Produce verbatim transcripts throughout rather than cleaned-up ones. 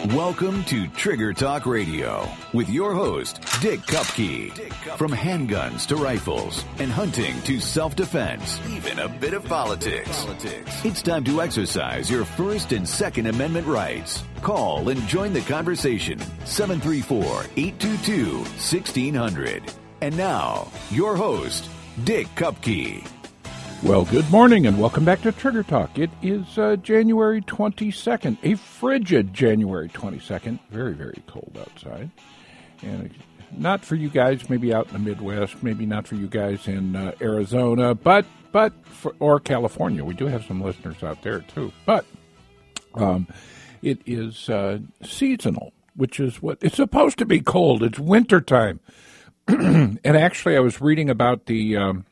Welcome to Trigger Talk Radio with your host, Dick Kupke. From handguns to rifles and hunting to self-defense, even a bit of politics. It's time to exercise your First and Second Amendment rights. Call and join the conversation. seven three four, eight two two, one six zero zero. And now, your host, Dick Kupke. Well, good morning and welcome back to Trigger Talk. It is uh, January twenty-second, a frigid January twenty-second. Very, very cold outside. And not for you guys maybe out in the Midwest, maybe not for you guys in uh, Arizona, but, but for, or California. We do have some listeners out there too. But um, it is uh, seasonal, which is what it's supposed to be cold. It's wintertime. And actually, I was reading about the... Um,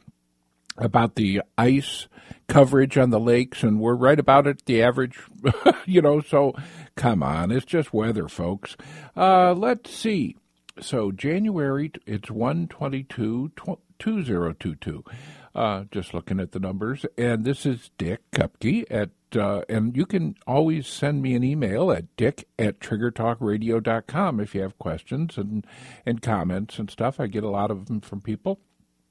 about the ice coverage on the lakes, and we're right about at the average, you know, so come on, it's just weather, folks. Uh, let's see. So January, it's one twenty-two, two thousand twenty-two. Uh, just looking at the numbers, and this is Dick Kupke at, uh, and you can always send me an email at dick at trigger talk radio dot com if you have questions and, and comments and stuff. I get a lot of them from people.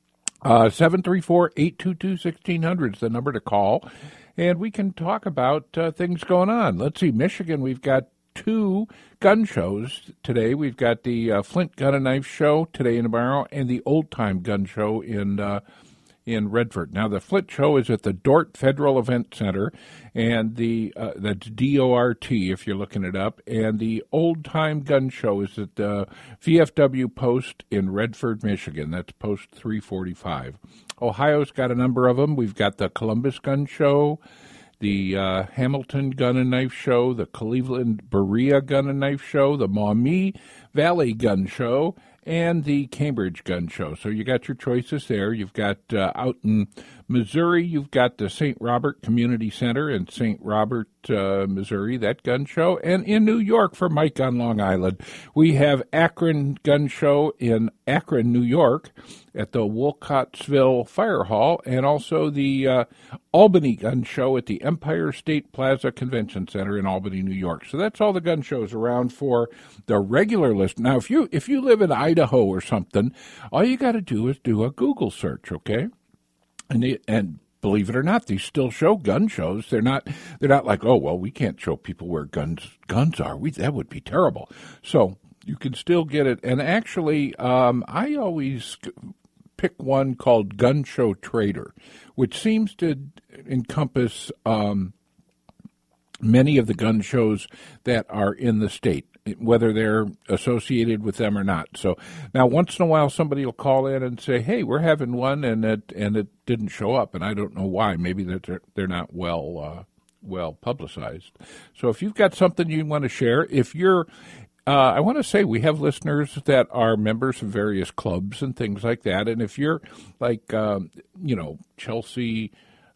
Uh, seven three four, eight two two, one six zero zero is the number to call, and we can talk about uh, things going on. Let's see, Michigan, we've got two gun shows today. We've got the uh, Flint Gun and Knife Show today and tomorrow, and the Old Time Gun Show in uh, in Redford. Now, the Flint Show is at the Dort Federal Event Center, and the uh, that's D O R T if you're looking it up, and the Old Time Gun Show is at the V F W Post in Redford, Michigan. That's Post three forty-five. Ohio's got a number of them. We've got the Columbus Gun Show, the uh, Hamilton Gun and Knife Show, the Cleveland Berea Gun and Knife Show, the Maumee Valley Gun Show, and the Cambridge Gun Show. So you got your choices there. You've got uh, out in Missouri, you've got the Saint Robert Community Center in Saint Robert, uh, Missouri, that gun show. And in New York, for Mike on Long Island, we have Akron Gun Show in Akron, New York, at the Wolcottsville Fire Hall, and also the uh, Albany Gun Show at the Empire State Plaza Convention Center in Albany, New York. So that's all the gun shows around for the regular list. Now, if you if you live in Idaho or something, all you got to do is do a Google search, okay? And it, and believe it or not, these still show gun shows. They're not they're not like, oh well, we can't show people where guns guns are. We that would be terrible. So you can still get it. And actually, um, I always pick one called Gun Show Trader, which seems to encompass um, many of the gun shows that are in the state, whether they're associated with them or not. So now once in a while somebody will call in and say, hey, we're having one, and it and it didn't show up, and I don't know why. Maybe that they're, they're not well uh, well publicized. So if you've got something you want to share, if you're Uh, I want to say we have listeners that are members of various clubs and things like that. And if you're like, um, you know, Chelsea,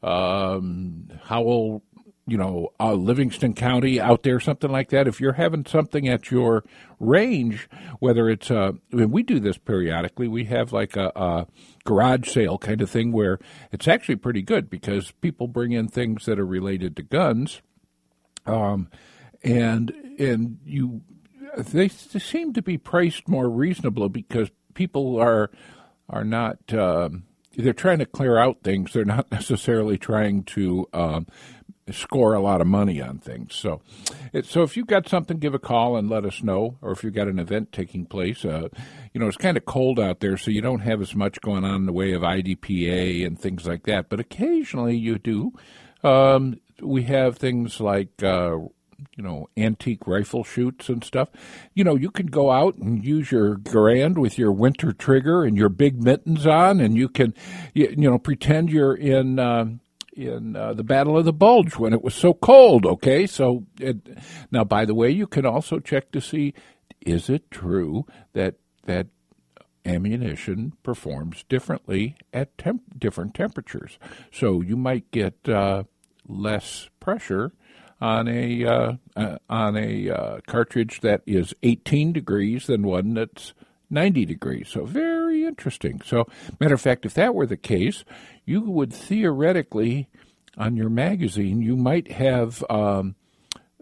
um, Howell, you know, uh, Livingston County out there, something like that, if you're having something at your range, whether it's, uh, I mean, we do this periodically. We have like a, a garage sale kind of thing where it's actually pretty good because people bring in things that are related to guns. Um, and, and you, They seem to be priced more reasonably because people are are not um, they're trying to clear out things. They're not necessarily trying to um, score a lot of money on things. So, it, so if you've got something, give a call and let us know. Or if you've got an event taking place, uh, you know, it's kind of cold out there, so you don't have as much going on in the way of I D P A and things like that. But occasionally you do. Um, we have things like. Uh, you know, antique rifle shoots and stuff. You know, you can go out and use your Garand with your winter trigger and your big mittens on, and you can, you, you know, pretend you're in um, in uh, the Battle of the Bulge when it was so cold, okay? So, it, now, by the way, you can also check to see, is it true that that ammunition performs differently at temp- different temperatures? So you might get uh, less pressure on a uh, uh, on a uh, cartridge that is eighteen degrees than one that's ninety degrees. So very interesting. So, matter of fact, if that were the case, you would theoretically, on your magazine, you might have um,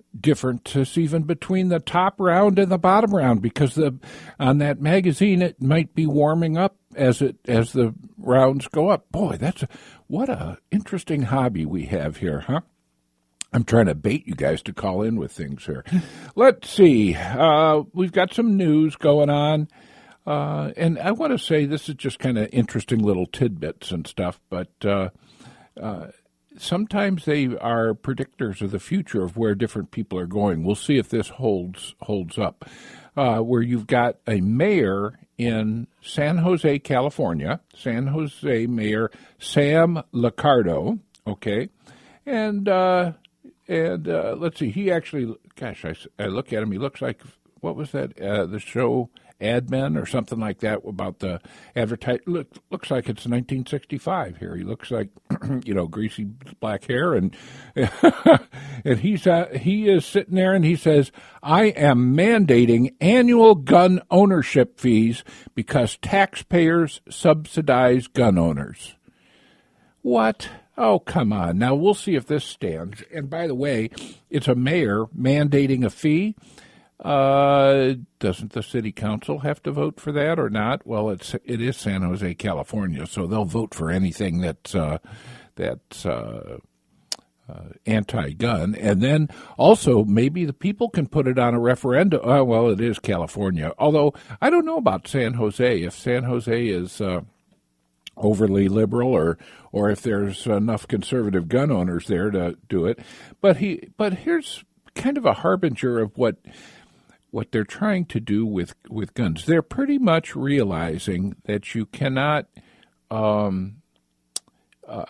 differences even between the top round and the bottom round, because the on that magazine it might be warming up as it as the rounds go up. Boy, that's a, what a interesting hobby we have here, huh? I'm trying to bait you guys to call in with things here. Let's see. Uh, we've got some news going on. Uh, and I want to say this is just kind of interesting little tidbits and stuff, but uh, uh, sometimes they are predictors of the future of where different people are going. We'll see if this holds holds up. Uh, where you've got a mayor in San Jose, California, San Jose Mayor Sam Liccardo, okay, and uh, and uh, let's see, he actually, gosh, I, I look at him, he looks like, what was that, uh, the show Ad Men or something like that about the advertise. Look, looks like it's nineteen sixty-five here. He looks like, you know, greasy black hair, and and he's uh, he is sitting there and he says, "I am mandating annual gun ownership fees because taxpayers subsidize gun owners." What? Oh, come on. Now we'll see if this stands. And by the way, it's a mayor mandating a fee. Uh, doesn't the city council have to vote for that or not? Well, it's it is San Jose, California, so they'll vote for anything that's uh, that's uh, uh, anti-gun. And then also maybe the people can put it on a referendum. Oh, well, it is California. Although I don't know about San Jose. If San Jose is uh, overly liberal, or or if there's enough conservative gun owners there to do it. But he but here's kind of a harbinger of what. what they're trying to do with, with guns. They're pretty much realizing that you cannot, um, uh,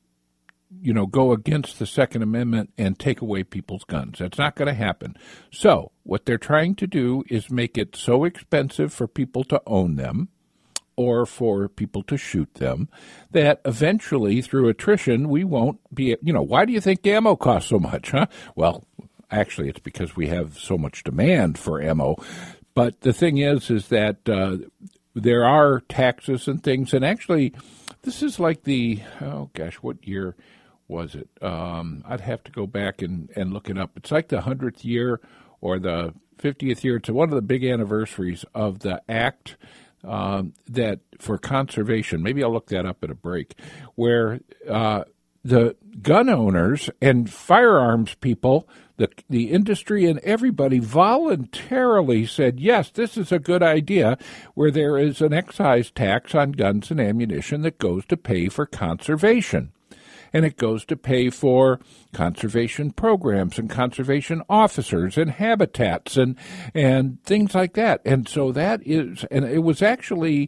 you know, go against the Second Amendment and take away people's guns. That's not going to happen. So what they're trying to do is make it so expensive for people to own them or for people to shoot them that eventually, through attrition, we won't be, you know, why do you think ammo costs so much, huh? Well, actually, it's because we have so much demand for ammo. But the thing is, is that uh, there are taxes and things. And actually, this is like the, oh gosh, what year was it? Um, I'd have to go back and, and look it up. It's like the hundredth year or the fiftieth year. It's one of the big anniversaries of the act um, that for conservation. Maybe I'll look that up at a break, where uh, the gun owners and firearms people, the the industry and everybody voluntarily said, yes, this is a good idea, where there is an excise tax on guns and ammunition that goes to pay for conservation. And it goes to pay for conservation programs and conservation officers and habitats and and things like that. And so that is, and it was actually...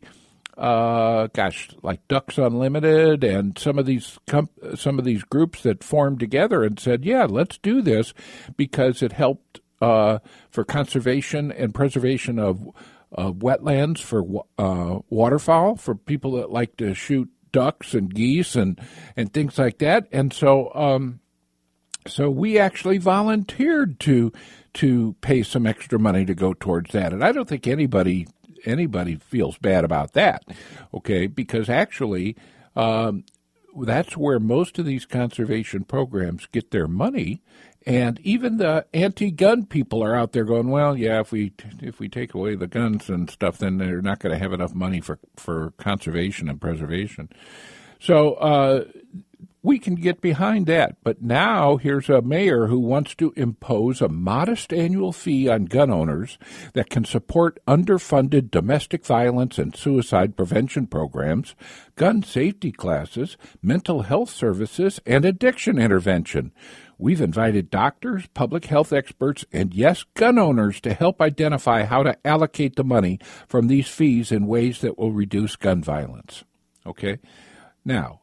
Uh, gosh, like Ducks Unlimited and some of these comp- some of these groups that formed together and said, yeah, let's do this because it helped uh, for conservation and preservation of uh, wetlands for uh, waterfowl, for people that like to shoot ducks and geese and, and things like that. And so um, so we actually volunteered to to pay some extra money to go towards that. And I don't think anybody... anybody feels bad about that, okay, because actually um, that's where most of these conservation programs get their money, and even the anti-gun people are out there going, well, yeah, if we if we take away the guns and stuff, then they're not going to have enough money for, for conservation and preservation. So uh, we can get behind that. But now here's a mayor who wants to impose a modest annual fee on gun owners that can support underfunded domestic violence and suicide prevention programs, gun safety classes, mental health services, and addiction intervention. We've invited doctors, public health experts, and yes, gun owners to help identify how to allocate the money from these fees in ways that will reduce gun violence. Okay? Now,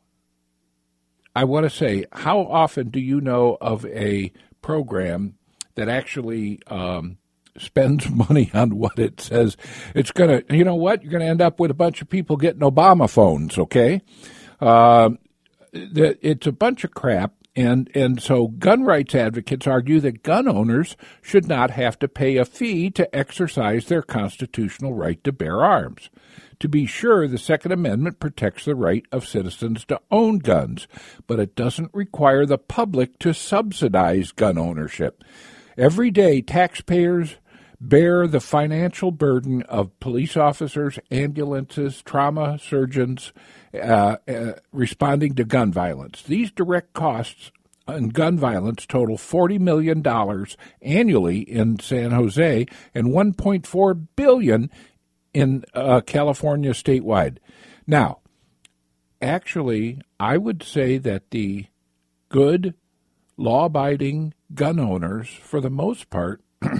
I want to say, how often do you know of a program that actually um, spends money on what it says it's going to, you know what, you're going to end up with a bunch of people getting Obama phones, okay? Uh, it's a bunch of crap. And and so gun rights advocates argue that gun owners should not have to pay a fee to exercise their constitutional right to bear arms. To be sure, the Second Amendment protects the right of citizens to own guns, but it doesn't require the public to subsidize gun ownership. Every day, taxpayers bear the financial burden of police officers, ambulances, trauma surgeons uh, uh, responding to gun violence. These direct costs on gun violence total forty million dollars annually in San Jose and one point four billion dollars in uh, California statewide. Now, actually, I would say that the good, law-abiding gun owners, for the most part,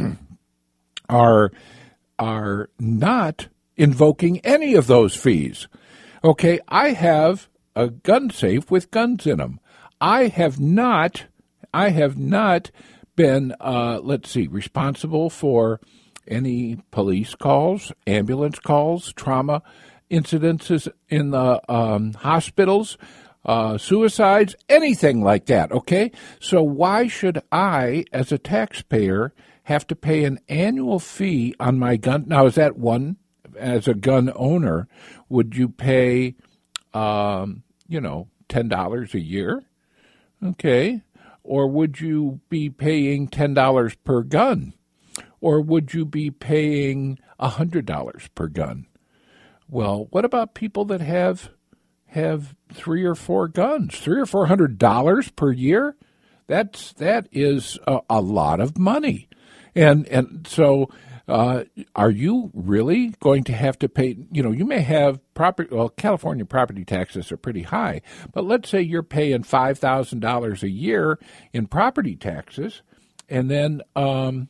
are are not invoking any of those fees. Okay, I have a gun safe with guns in them. I have not, I have not been, uh, let's see, responsible for any police calls, ambulance calls, trauma incidences in the um, hospitals, uh, suicides, anything like that, okay? So why should I, as a taxpayer, have to pay an annual fee on my gun? Now, is that one, as a gun owner, would you pay, um, you know, ten dollars a year? Okay. Or would you be paying ten dollars per gun? Or would you be paying one hundred dollars per gun? Well, what about people that have have three or four guns? Three or four hundred dollars per year? That's that is a, a lot of money. And and so uh, are you really going to have to pay, you know, you may have property, well, California property taxes are pretty high, but let's say you're paying five thousand dollars a year in property taxes, and then um,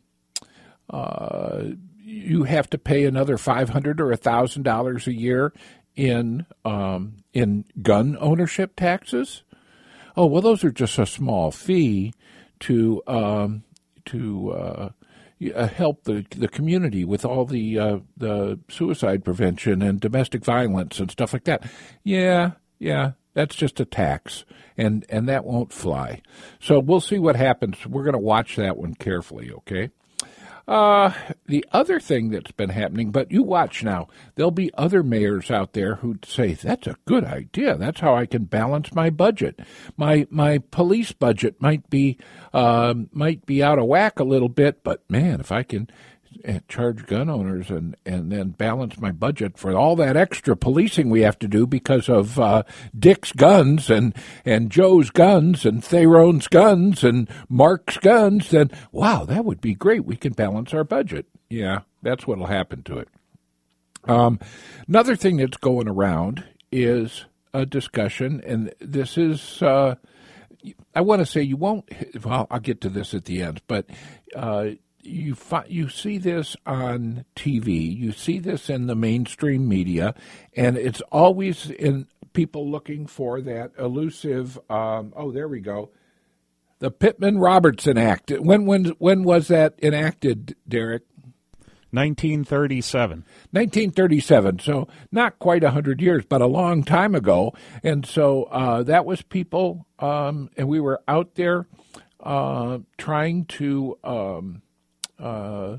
uh, you have to pay another five hundred dollars or one thousand dollars a year in um, in gun ownership taxes. Oh, well, those are just a small fee to um, to uh, Uh, help the the community with all the uh, the suicide prevention and domestic violence and stuff like that. Yeah, yeah, that's just a tax, and and that won't fly. So we'll see what happens. We're going to watch that one carefully, okay? Uh, the other thing that's been happening, but you watch now, there'll be other mayors out there who say, that's a good idea. That's how I can balance my budget. My my police budget might be um, might be out of whack a little bit, but man, if I can charge gun owners and, and then balance my budget for all that extra policing we have to do because of uh, Dick's guns and, and Joe's guns and Theron's guns and Mark's guns, then, wow, that would be great. We can balance our budget. Yeah, that's what will happen to it. Um, another thing that's going around is a discussion, and this is, uh, I want to say you won't, well, I'll get to this at the end, but uh, You fi- you see this on T V, you see this in the mainstream media, and it's always in people looking for that elusive, um, oh, there we go, the Pittman-Robertson Act. When, when, when was that enacted, Derek? nineteen thirty-seven. nineteen thirty-seven, so not quite one hundred years, but a long time ago. And so uh, that was people, um, and we were out there uh, trying to um, Uh,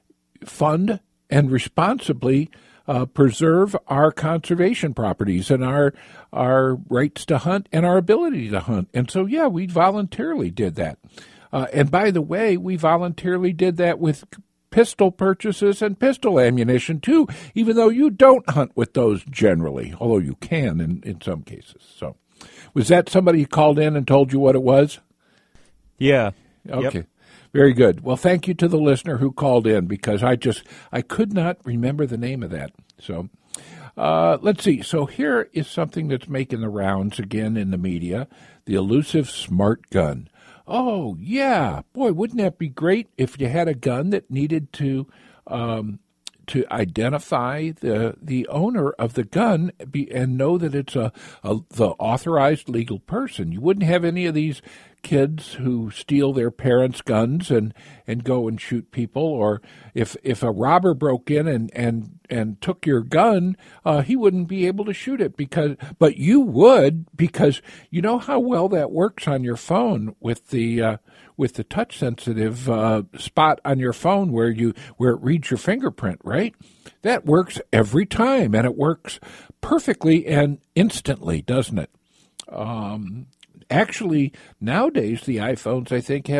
fund and responsibly uh, preserve our conservation properties and our our rights to hunt and our ability to hunt. And so, yeah, we voluntarily did that. Uh, and by the way, we voluntarily did that with pistol purchases and pistol ammunition, too, even though you don't hunt with those generally, although you can in, in some cases. So was that somebody who called in and told you what it was? Yeah. Okay. Yep. Very good. Well, thank you to the listener who called in, because I just, I could not remember the name of that. So uh, let's see. So here is something that's making the rounds again in the media, the elusive smart gun. Oh, yeah. Boy, wouldn't that be great if you had a gun that needed to um, to identify the the owner of the gun be, and know that it's a, a the authorized legal person. You wouldn't have any of these kids who steal their parents' guns and, and go and shoot people, or if if a robber broke in and, and, and took your gun, uh, he wouldn't be able to shoot it, because but you would, because you know how well that works on your phone with the uh, with the touch sensitive uh, spot on your phone where you where it reads your fingerprint, right? That works every time, and it works perfectly and instantly, doesn't it? Um Actually, nowadays, the iPhones, I think, have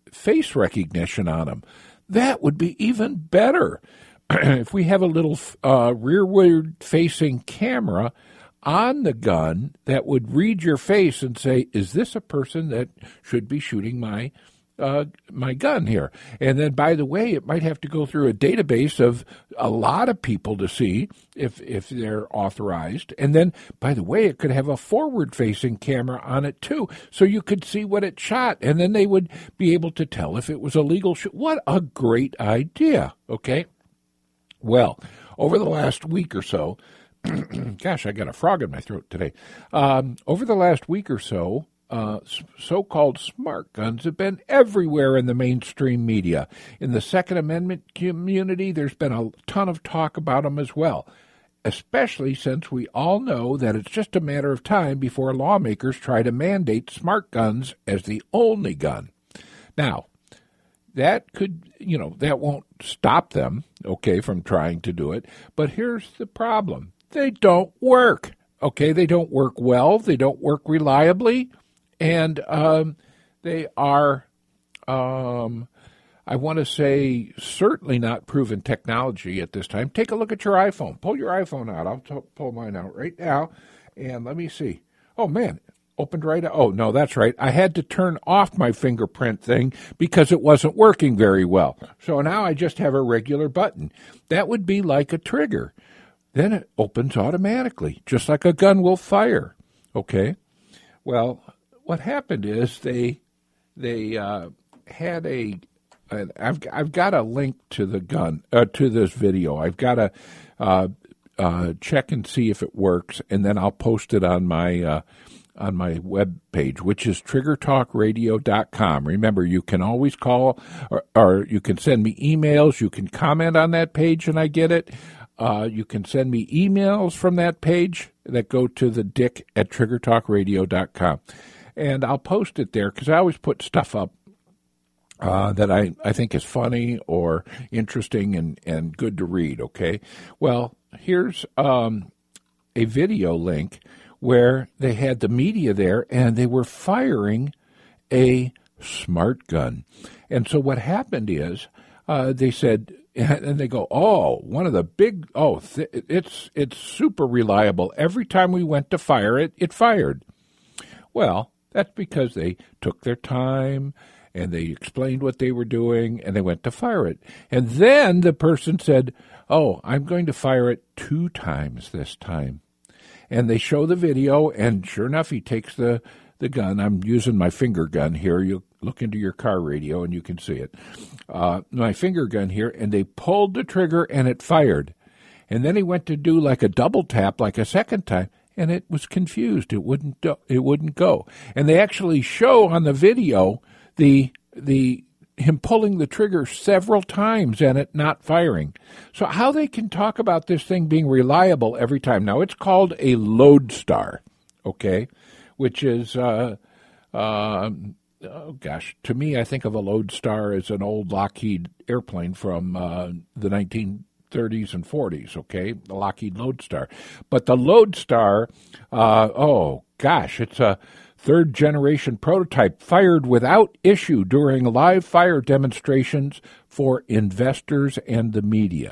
face recognition on them. That would be even better. If we have a little uh, rearward-facing camera on the gun that would read your face and say, is this a person that should be shooting my uh, my gun here? And then, by the way, it might have to go through a database of a lot of people to see if, if they're authorized. And then, by the way, it could have a forward-facing camera on it, too, so you could see what it shot. And then they would be able to tell if it was a legal shoot. What a great idea, okay? Well, over the last week or so, gosh, I got a frog in my throat today. Um, over the last week or so, uh, so-called smart guns have been everywhere in the mainstream media. In the Second Amendment community, there's been a ton of talk about them as well, especially since we all know that it's just a matter of time before lawmakers try to mandate smart guns as the only gun. Now, that could, you know, that won't stop them, okay, from trying to do it. But here's the problem. They don't work, okay? They don't work well. They don't work reliably. And um, they are, um, I want to say, certainly not proven technology at this time. Take a look at your iPhone. Pull your iPhone out. I'll t- pull mine out right now. And let me see. Oh, man. Opened right out. Oh, no, that's right. I had to turn off my fingerprint thing because it wasn't working very well. So now I just have a regular button. That would be like a trigger. Then it opens automatically, just like a gun will fire. Okay? Well, what happened is they they uh, had a. An, I've I've got a link to the gun uh, to this video. I've got to uh, uh, check and see if it works, and then I'll post it on my. Uh, on my web page, which is trigger talk radio dot com. Remember, you can always call or, or you can send me emails. You can comment on that page and I get it. Uh, you can send me emails from that page that go to the dick at trigger talk radio dot com. And I'll post it there because I always put stuff up uh, that I, I think is funny or interesting and, and good to read, okay? Well, here's um, a video link where they had the media there, and they were firing a smart gun. And so what happened is uh, they said, and they go, oh, one of the big, oh, th- it's it's super reliable. Every time we went to fire it, it fired. Well, that's because they took their time, and they explained what they were doing, and they went to fire it. And then the person said, oh, I'm going to fire it two times this time. And they show the video, and sure enough, he takes the, the gun. I'm using my finger gun here. You look into your car radio, and you can see it. Uh, my finger gun here, and they pulled the trigger, and it fired. And then he went to do like a double tap, like a second time, and it was confused. It wouldn't do, it wouldn't go. And they actually show on the video the the him pulling the trigger several times and it not firing. So how they can talk about this thing being reliable every time. Now, it's called a Lodestar, okay, which is, uh, uh, oh gosh, to me, I think of a Lodestar as an old Lockheed airplane from uh, the nineteen thirties and forties, okay, the Lockheed Lodestar. But the Lodestar, uh, oh gosh, it's a third-generation prototype fired without issue during live fire demonstrations for investors and the media.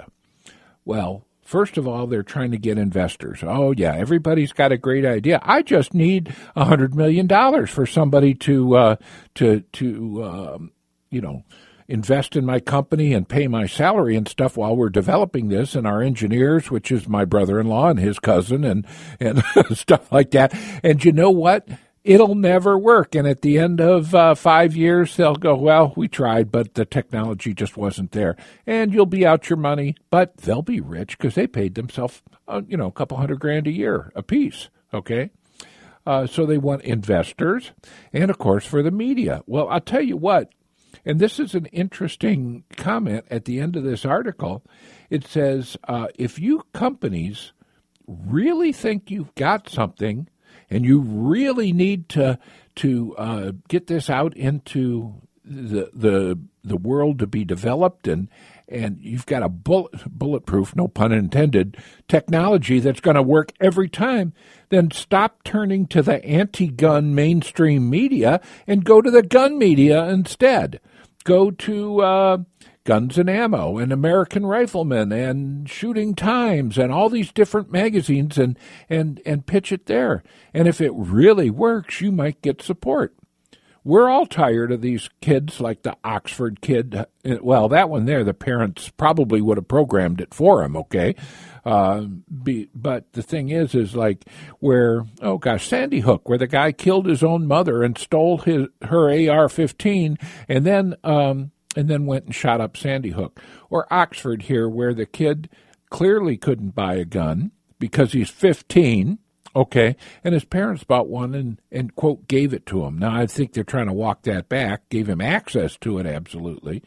Well, first of all, they're trying to get investors. Oh, yeah, everybody's got a great idea. I just need one hundred million dollars for somebody to, uh, to, to um, you know, invest in my company and pay my salary and stuff while we're developing this, and our engineers, which is my brother-in-law and his cousin and, and stuff like that. And you know what? It'll never work. And at the end of uh, five years, they'll go, well, we tried, but the technology just wasn't there. And you'll be out your money, but they'll be rich because they paid themselves, uh, you know, a couple hundred grand a year apiece, okay? Uh, so they want investors and, of course, for the media. Well, I'll tell you what, and this is an interesting comment at the end of this article. It says, uh, if you companies really think you've got something and you really need to to uh, get this out into the the the world to be developed, and and you've got a bullet, bulletproof, no pun intended, technology that's going to work every time, then stop turning to the anti-gun mainstream media and go to the gun media instead. go to uh, Guns and Ammo and American Rifleman and Shooting Times and all these different magazines and, and, and pitch it there. And if it really works, you might get support. We're all tired of these kids like the Oxford kid. Well, that one there, the parents probably would have programmed it for him, okay? Uh, be, but the thing is, is like where, oh gosh, Sandy Hook, where the guy killed his own mother and stole his her A R fifteen and then um, and then went and shot up Sandy Hook. Or Oxford here, where the kid clearly couldn't buy a gun because he's fifteen. Okay, and his parents bought one and, and, quote, gave it to him. Now, I think they're trying to walk that back, gave him access to it, absolutely.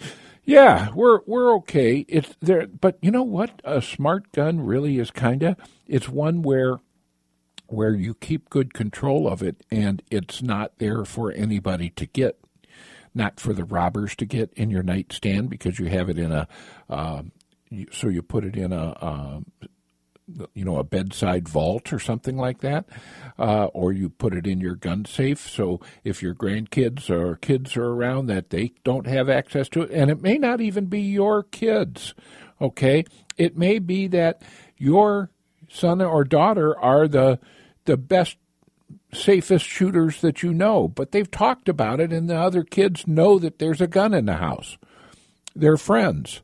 Yeah, we're we're okay. It's there, but you know what? A smart gun really is kind of, it's one where where you keep good control of it, and it's not there for anybody to get, not for the robbers to get in your nightstand because you have it in a, uh, you, so you put it in a, uh, you know, a bedside vault or something like that, uh, or you put it in your gun safe. So if your grandkids or kids are around that they don't have access to it, and it may not even be your kids, okay? It may be that your son or daughter are the the best, safest shooters that you know, but they've talked about it, and the other kids know that there's a gun in the house. They're friends,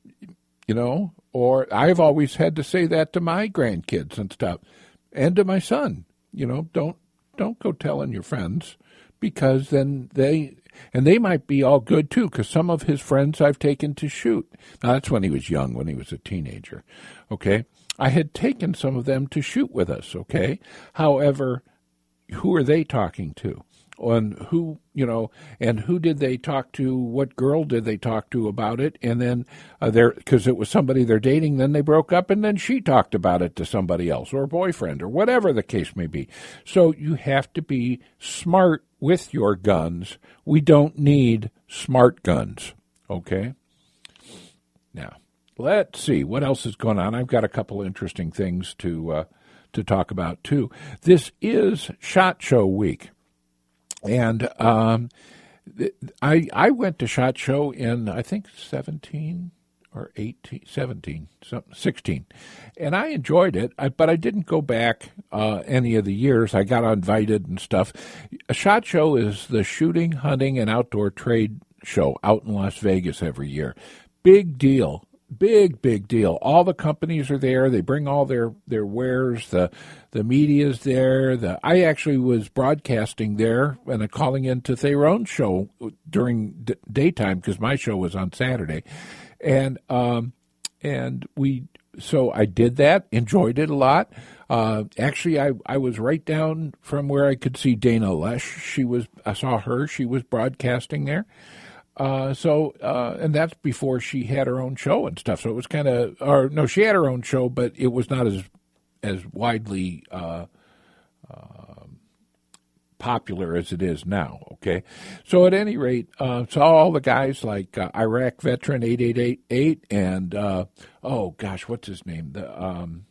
you know. Or I've always had to say that to my grandkids and stuff, and to my son. You know, don't don't go telling your friends, because then they and they might be all good too. Because some of his friends I've taken to shoot. Now that's when he was young, when he was a teenager. Okay, I had taken some of them to shoot with us. Okay, however, who are they talking to? And who, you know, and who did they talk to? What girl did they talk to about it? And then uh, they're, because it was somebody they're dating, then they broke up, and then she talked about it to somebody else or a boyfriend or whatever the case may be. So you have to be smart with your guns. We don't need smart guns, okay? Now, let's see what else is going on. I've got a couple interesting things to uh, to talk about too. This is SHOT Show week. And um, I I went to SHOT Show in, I think, seventeen or eighteen, seventeen, sixteen. And I enjoyed it, but I didn't go back uh, any of the years. I got invited and stuff. A SHOT Show is the shooting, hunting, and outdoor trade show out in Las Vegas every year. Big deal. Big, big deal. All the companies are there. They bring all their, their wares. The the media's there. The I actually was broadcasting there and calling into their own show during d- daytime because my show was on Saturday, and um and we so I did that. Enjoyed it a lot. Uh, actually, I I was right down from where I could see Dana Lesh. She was I saw her. She was broadcasting there. Uh, so, uh, and that's before she had her own show and stuff. So it was kind of, or no, she had her own show, but it was not as, as widely, uh, uh, popular as it is now. Okay. So at any rate, uh, saw all the guys like, uh, Iraq veteran eight eight eight eight and, uh, oh gosh, what's his name? The, um,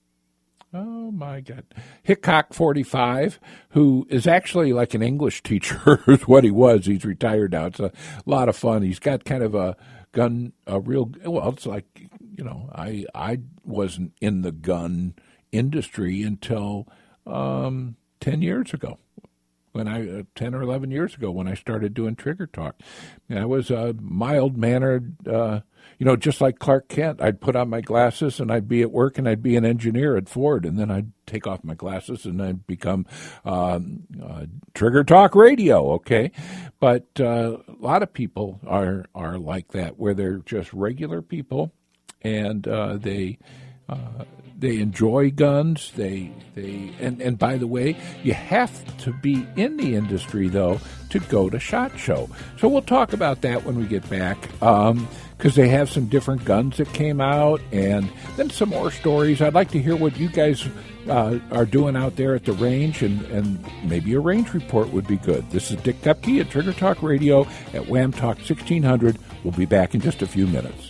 Oh, my God. Hickok forty-five, who is actually like an English teacher, is what he was. He's retired now. It's a lot of fun. He's got kind of a gun, a real, well, it's like, you know, I I wasn't in the gun industry until um, ten years ago. When I uh, ten or eleven years ago, when I started doing Trigger Talk, and I was a mild mannered, uh, you know, just like Clark Kent. I'd put on my glasses and I'd be at work and I'd be an engineer at Ford, and then I'd take off my glasses and I'd become um, uh, Trigger Talk Radio. Okay, but uh, a lot of people are are like that, where they're just regular people, and uh, they. Uh, they enjoy guns. They they and, and by the way, you have to be in the industry though to go to SHOT Show. So we'll talk about that when we get back, because um, they have some different guns that came out, and then some more stories. I'd like to hear what you guys uh, are doing out there at the range, and, and maybe a range report would be good. This is Dick Kupke at Trigger Talk Radio at Wham Talk sixteen hundred. We'll be back in just a few minutes.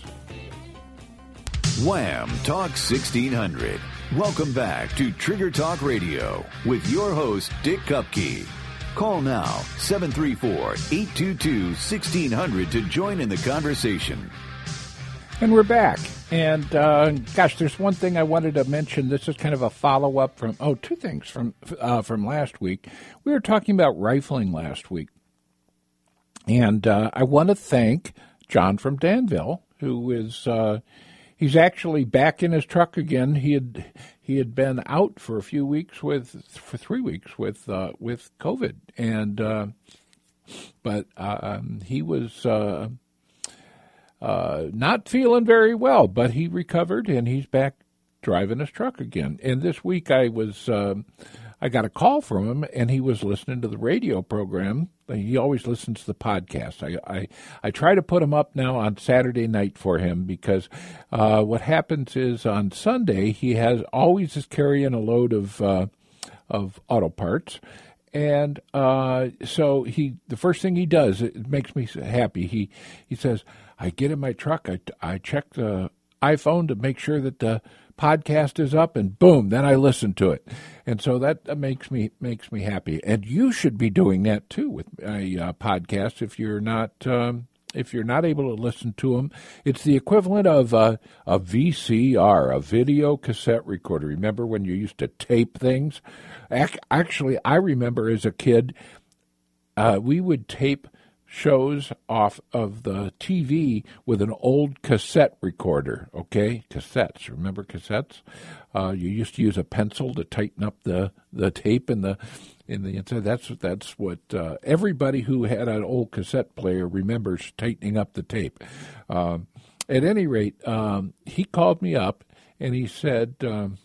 Wham Talk sixteen hundred. Welcome back to Trigger Talk Radio with your host, Dick Kupke. Call now, seven three four, eight two two, one six zero zero to join in the conversation. And we're back. And, uh, gosh, there's one thing I wanted to mention. This is kind of a follow-up from, oh, two things from uh, from last week. We were talking about rifling last week. And uh, I want to thank John from Danville, who is, uh, he's actually back in his truck again. He had he had been out for a few weeks with, for three weeks with uh, with COVID. And, uh, but uh, um, he was... Uh, Uh, not feeling very well, but he recovered and he's back driving his truck again. And this week I was, uh, I got a call from him and he was listening to the radio program. He always listens to the podcast. I, I, I try to put him up now on Saturday night for him because, uh, what happens is on Sunday, he has always is carrying a load of, uh, of auto parts. And, uh, so he, the first thing he does, it makes me happy. He, he says, I get in my truck, I, I check the iPhone to make sure that the podcast is up, and boom, then I listen to it. And so that makes me makes me happy. And you should be doing that too with a uh, podcast if you're not um, if you're not able to listen to them. It's the equivalent of a, a V C R, a video cassette recorder. Remember when you used to tape things? Actually, I remember as a kid, uh, we would tape shows off of the T V with an old cassette recorder, okay? Cassettes. Remember cassettes? Uh, you used to use a pencil to tighten up the, the tape in the in the inside. That's, that's what uh, everybody who had an old cassette player remembers, tightening up the tape. Um, at any rate, um, he called me up and he said, um,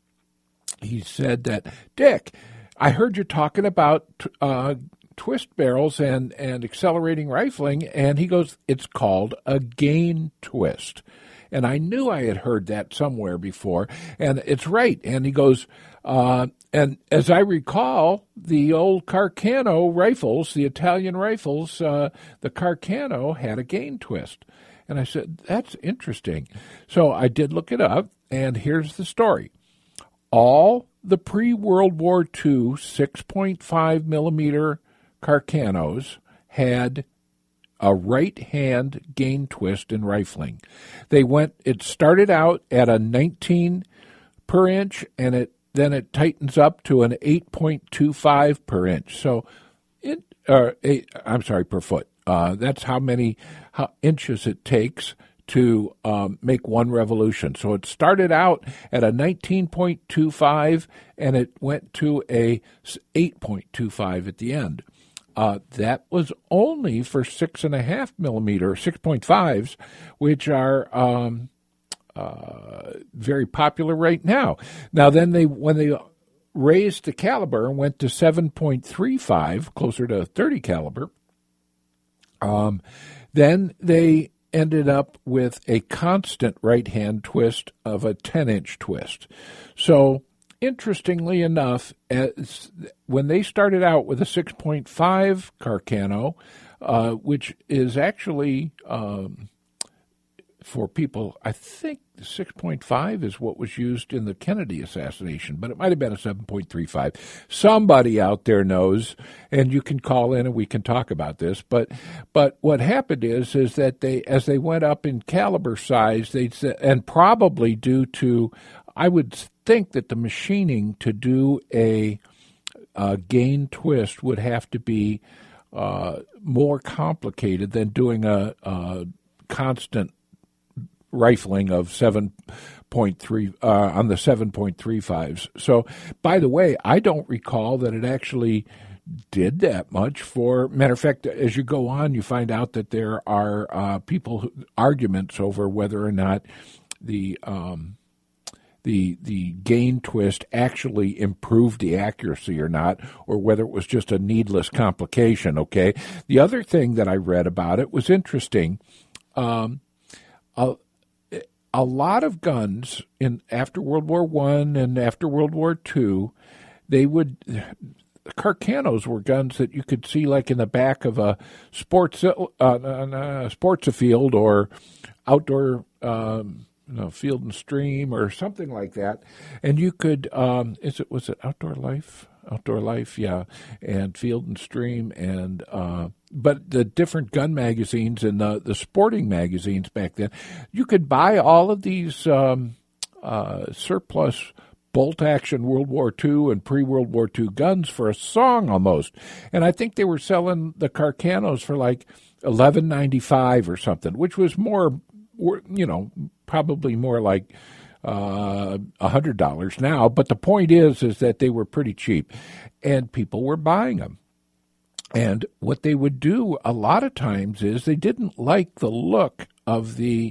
he said that, Dick, I heard you talking about uh, twist barrels and, and accelerating rifling, and he goes, it's called a gain twist. And I knew I had heard that somewhere before, and it's right. And he goes, uh, and as I recall, the old Carcano rifles, the Italian rifles, uh, the Carcano had a gain twist. And I said, that's interesting. So I did look it up, and here's the story. All the pre-World War Two six point five millimeter Carcanos had a right-hand gain twist in rifling. They went. It started out at a nineteen per inch, and it then it tightens up to an eight point two five per inch. So, it. Uh, eight, I'm sorry, per foot. Uh, that's how many how inches it takes to um, make one revolution. So it started out at a nineteen point two five, and it went to a eight point two five at the end. Uh, that was only for six and a half millimeter, six point fives, which are um, uh, very popular right now. Now, then they when they raised the caliber and went to seven point three five, closer to thirty caliber, um, then they ended up with a constant right-hand twist of a ten-inch twist. So, interestingly enough, as when they started out with a six point five Carcano, uh, which is actually, um, for people, I think six point five is what was used in the Kennedy assassination, but it might have been a seven point three five. Somebody out there knows, and you can call in and we can talk about this. But but what happened is is that they, as they went up in caliber size, they and probably due to, I would think that the machining to do a, a gain twist would have to be uh, more complicated than doing a, a constant rifling of seven point three uh, on the seven point three fives. So, by the way, I don't recall that it actually did that much. For matter of fact, as you go on, you find out that there are uh, people who, arguments over whether or not the um, the the gain twist actually improved the accuracy or not, or whether it was just a needless complication. Okay, the other thing that I read about it was interesting. Um, uh, A lot of guns in after World War One and after World War Two, they would Carcanos were guns that you could see like in the back of a sports uh, uh, sports field or outdoor um, you know, Field and Stream or something like that, and you could um, is it was it Outdoor Life? Outdoor Life, yeah, and Field and Stream, and uh, but the different gun magazines and the, the sporting magazines back then, you could buy all of these um, uh, surplus bolt-action World War Two and pre-World War Two guns for a song almost, and I think they were selling the Carcanos for like eleven ninety-five or something, which was more, you know, probably more like uh, one hundred dollars now, but the point is is that they were pretty cheap, and people were buying them. And what they would do a lot of times is they didn't like the look of the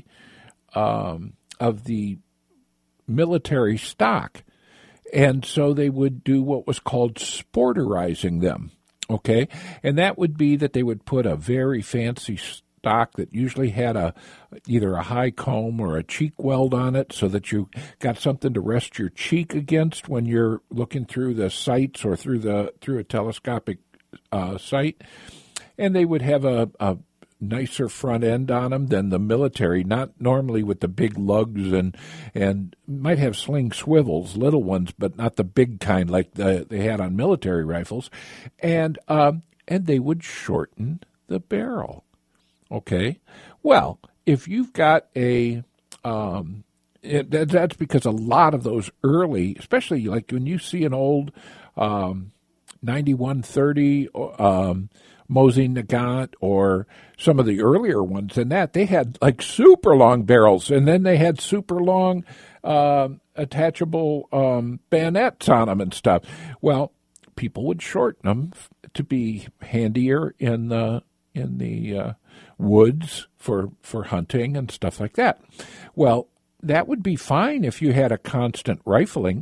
um, of the military stock, and so they would do what was called sporterizing them, okay? And that would be that they would put a very fancy stock that usually had a either a high comb or a cheek weld on it so that you got something to rest your cheek against when you're looking through the sights or through the through a telescopic uh, sight. And they would have a, a nicer front end on them than the military, not normally with the big lugs, and and might have sling swivels, little ones, but not the big kind like the, they had on military rifles. And um, and they would shorten the barrel. Okay, well, if you've got a, um, it, that, that's because a lot of those early, especially like when you see an old um, ninety-one thirty um, Mosin Nagant or some of the earlier ones than that, they had like super long barrels, and then they had super long uh, attachable um, bayonets on them and stuff. Well, people would shorten them to be handier in the in the uh, woods for for hunting and stuff like that. Well, that would be fine if you had a constant rifling.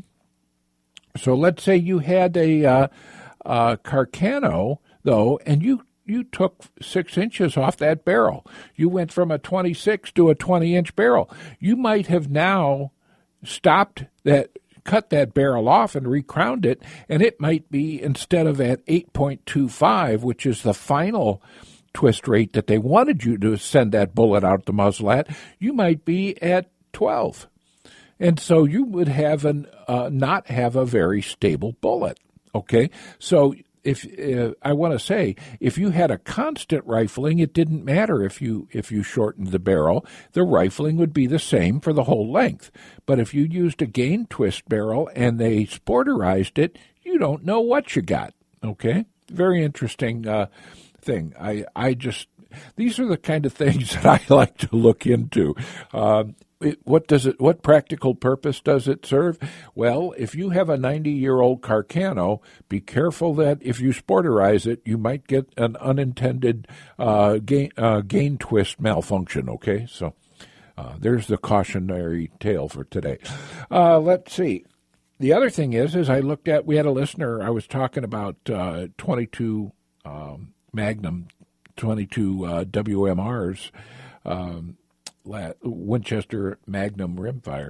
So let's say you had a uh, uh, Carcano, though, and you, you took six inches off that barrel. You went from a twenty-six to a twenty-inch barrel. You might have now stopped that, cut that barrel off and recrowned it, and it might be, instead of at eight point two five, which is the final twist rate that they wanted you to send that bullet out the muzzle at, you might be at twelve. And so you would have an uh, not have a very stable bullet, okay? So if uh, I want to say, if you had a constant rifling, it didn't matter if you if you shortened the barrel. The rifling would be the same for the whole length. But if you used a gain twist barrel and they sporterized it, you don't know what you got, okay? Very interesting uh, thing. I, I just, these are the kind of things that I like to look into. Uh, It, what does it? What practical purpose does it serve? Well, if you have a ninety-year-old Carcano, be careful that if you sporterize it, you might get an unintended uh, gain, uh, gain twist malfunction. Okay, so uh, there's the cautionary tale for today. Uh, let's see. The other thing is, is I looked at. We had a listener. I was talking about uh, twenty-two um, Magnum, twenty-two uh, W M Rs. Um, Winchester Magnum rimfire,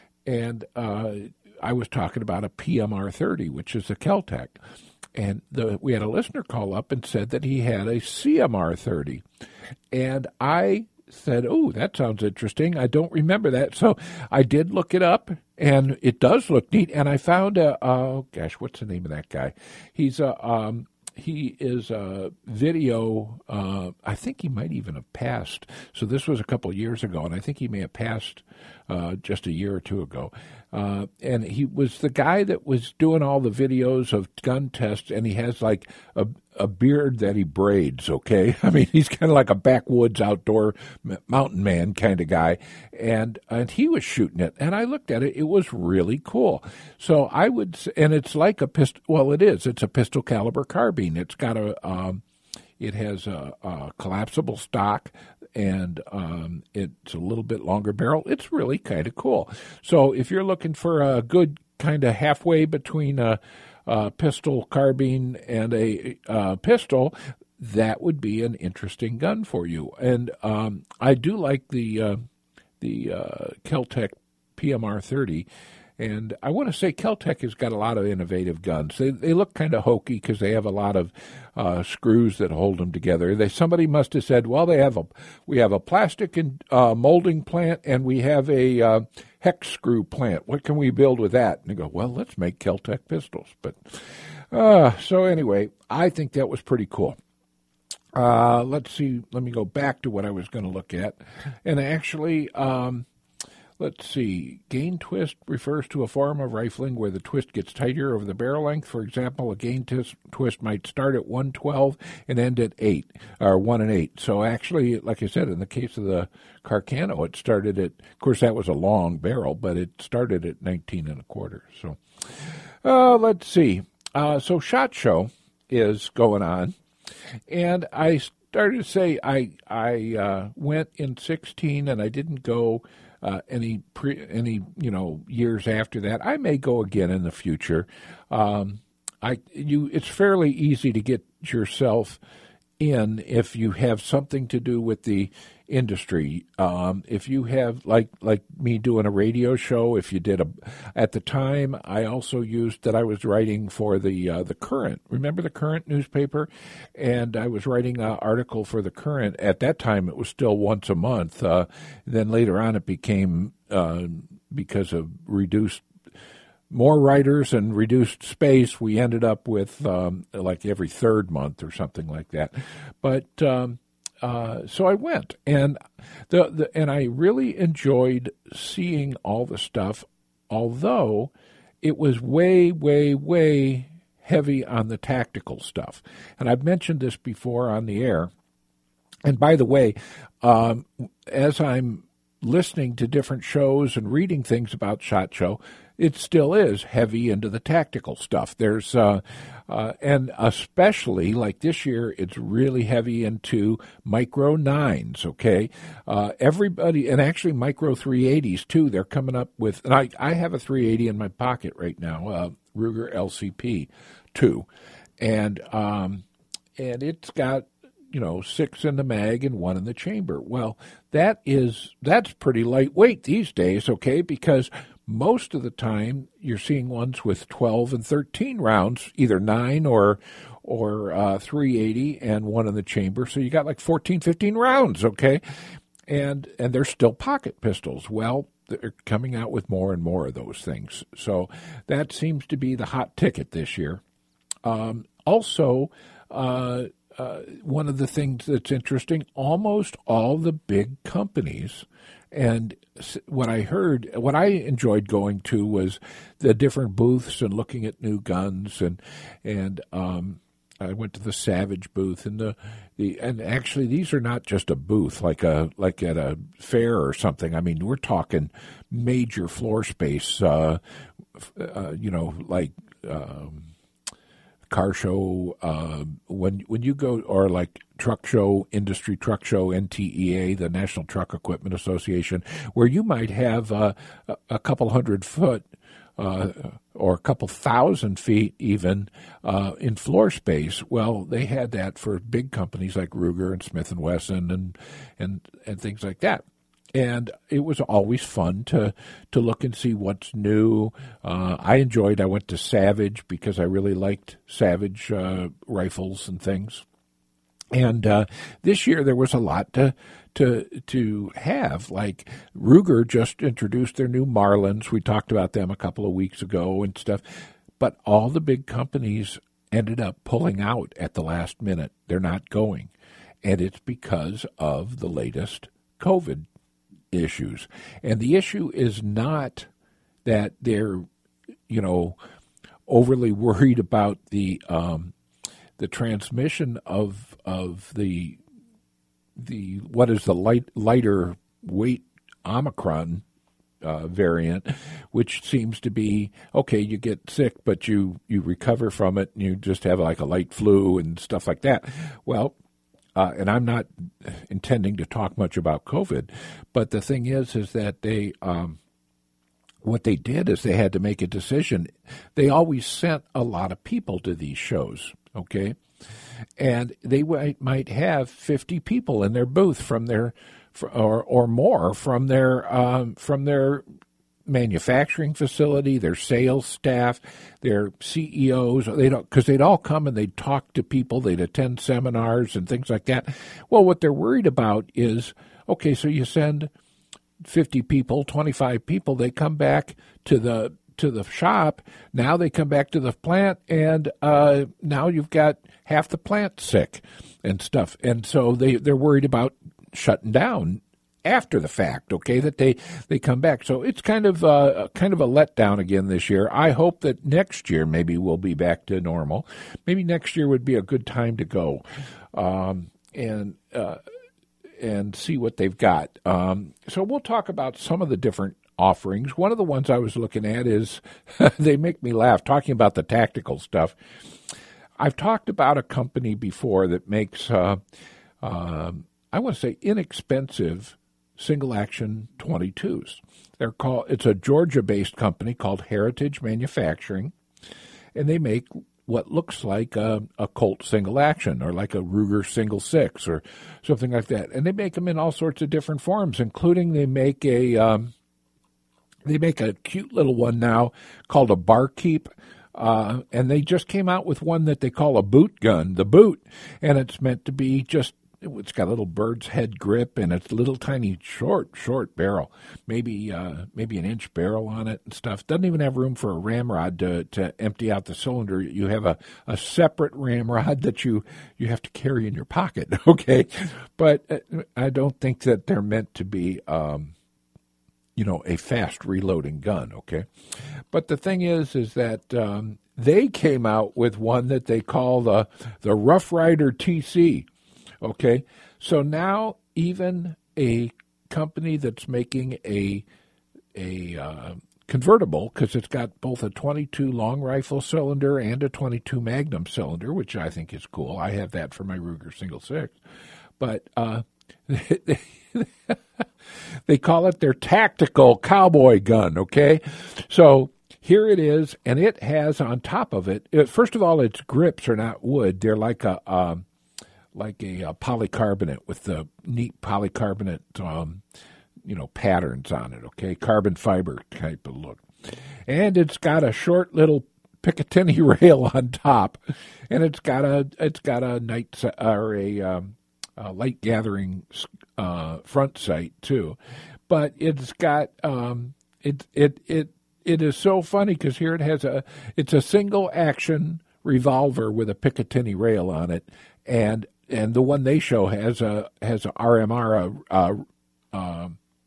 and uh, I was talking about a P M R thirty, which is a Kel-Tec, and the, we had a listener call up and said that he had a C M R thirty, and I said, oh, that sounds interesting. I don't remember that, so I did look it up, and it does look neat, and I found a, oh gosh, what's the name of that guy? He's a, um, He is a video, uh, I think he might even have passed. So this was a couple of years ago, and I think he may have passed uh, just a year or two ago. Uh, and he was the guy that was doing all the videos of gun tests, and he has like a, a beard that he braids, okay? I mean, he's kind of like a backwoods outdoor mountain man kind of guy. And and he was shooting it, and I looked at it. It was really cool. So I would, and it's like a pistol, well, it is. It's a pistol caliber carbine. It's got a, um, it has a, a collapsible stock, and um, it's a little bit longer barrel. It's really kind of cool. So if you're looking for a good kind of halfway between a, a pistol carbine and a, a pistol, that would be an interesting gun for you. And um, I do like the uh, the uh, Kel-Tec P M R thirty. And I want to say Kel-Tec has got a lot of innovative guns. They they look kind of hokey because they have a lot of uh, screws that hold them together. They somebody must have said, well, they have a we have a plastic and uh, molding plant, and we have a uh, hex screw plant. What can we build with that? And they go, well, let's make Kel-Tec pistols. But Uh, so anyway, I think that was pretty cool. Uh, let's see. Let me go back to what I was going to look at. And actually, um, let's see. Gain twist refers to a form of rifling where the twist gets tighter over the barrel length. For example, a gain tis- twist might start at one twelve and end at eight, or one and eight. So actually, like I said, in the case of the Carcano, it started at, of course, that was a long barrel, but it started at nineteen and a quarter. So uh, let's see. Uh, so SHOT Show is going on. And I started to say I I uh, went in sixteen, and I didn't go uh, any pre, any you know years after that. I may go again in the future. Um, I you it's fairly easy to get yourself in if you have something to do with the industry. Um, if you have like like me doing a radio show, if you did a at the time, I also used that I was writing for the uh, the Current. Remember the Current newspaper? And I was writing an article for the Current. At that time, it was still once a month. Uh, then later on, it became uh, because of reduced. More writers and reduced space, we ended up with um, like every third month or something like that. But um, uh, so I went, and the, the and I really enjoyed seeing all the stuff, although it was way, way, way heavy on the tactical stuff. And I've mentioned this before on the air. And by the way, um, as I'm listening to different shows and reading things about SHOT Show, it still is heavy into the tactical stuff. There's, uh, uh, and especially like this year, it's really heavy into micro nines. Okay, uh, everybody, and actually micro three eighties too. They're coming up with, and I, I have a three eighty in my pocket right now, uh, Ruger L C P two, and um, and it's got, you know, six in the mag and one in the chamber. Well, that is that's pretty lightweight these days. Okay, because most of the time, you're seeing ones with twelve and thirteen rounds, either nine or or uh, three eighty and one in the chamber. So you got like fourteen, fifteen rounds, okay? And and they're still pocket pistols. Well, they're coming out with more and more of those things. So that seems to be the hot ticket this year. Um, also, uh, uh, one of the things that's interesting, almost all the big companies, and what I heard, what I enjoyed going to was the different booths and looking at new guns, and and um, I went to the Savage booth, and the, the and actually these are not just a booth like a like at a fair or something. I mean, we're talking major floor space, uh, uh, you know, like. Um, car show, uh, when when you go, or like truck show, industry truck show, N T E A, the National Truck Equipment Association, where you might have uh, a, a couple hundred foot uh, or a couple thousand feet even uh, in floor space. Well, they had that for big companies like Ruger and Smith and Wesson and and and things like that. And it was always fun to to look and see what's new. Uh, I enjoyed, I went to Savage because I really liked Savage uh, rifles and things. And uh, this year there was a lot to to to have. Like Ruger just introduced their new Marlins. We talked about them a couple of weeks ago and stuff. But all the big companies ended up pulling out at the last minute. They're not going. And it's because of the latest COVID issues. And the issue is not that they're, you know, overly worried about the um, the transmission of of the the what is the light lighter weight Omicron uh, variant, which seems to be okay. You get sick, but you you recover from it, and you just have like a light flu and stuff like that. Well. Uh, and I'm not intending to talk much about COVID, but the thing is, is that they, um, what they did is they had to make a decision. They always sent a lot of people to these shows, okay? And they might, might have fifty people in their booth from their, or or more from their um, from their manufacturing facility, their sales staff, their C E Os. They don't, because they'd all come and they'd talk to people, they'd attend seminars and things like that. Well, what they're worried about is, okay, so you send fifty people, twenty-five people, they come back to the to the shop. Now they come back to the plant, and uh, now you've got half the plant sick and stuff. And so they, they're worried about shutting down after the fact, okay, that they, they come back. So it's kind of uh, kind of a letdown again this year. I hope that next year maybe we'll be back to normal. Maybe next year would be a good time to go um, and uh, and see what they've got. Um, so we'll talk about some of the different offerings. One of the ones I was looking at is, they make me laugh, talking about the tactical stuff. I've talked about a company before that makes, uh, uh, I want to say, inexpensive single-action twenty-twos. They're called. It's a Georgia-based company called Heritage Manufacturing, and they make what looks like a, a Colt single-action or like a Ruger single six or something like that. And they make them in all sorts of different forms, including they make a um, they make a cute little one now called a Barkeep. Uh, and they just came out with one that they call a boot gun, the boot, and it's meant to be just, it's got a little bird's head grip, and it's a little tiny short, short barrel, maybe uh, maybe an inch barrel on it and stuff. Doesn't even have room for a ramrod to, to empty out the cylinder. You have a, a separate ramrod that you, you have to carry in your pocket, okay? But uh, I don't think that they're meant to be, um, you know, a fast reloading gun, okay? But the thing is, is that um, they came out with one that they call the the Rough Rider T C, okay? So now even a company that's making a a uh, convertible, because it's got both a twenty-two long rifle cylinder and a twenty-two Magnum cylinder, which I think is cool. I have that for my Ruger single six. But uh, they, they call it their tactical cowboy gun, okay? So here it is, and it has on top of it, it first of all, its grips are not wood. They're like a um, like a, a polycarbonate with the neat polycarbonate, um, you know, patterns on it, okay? Carbon fiber type of look. And it's got a short little Picatinny rail on top, and it's got a it's got a night or a, um, a light gathering uh, front sight too. But it's got um, it it it it is so funny because here it has a it's a single action revolver with a Picatinny rail on it, and and the one they show has a has a R M R a a, a,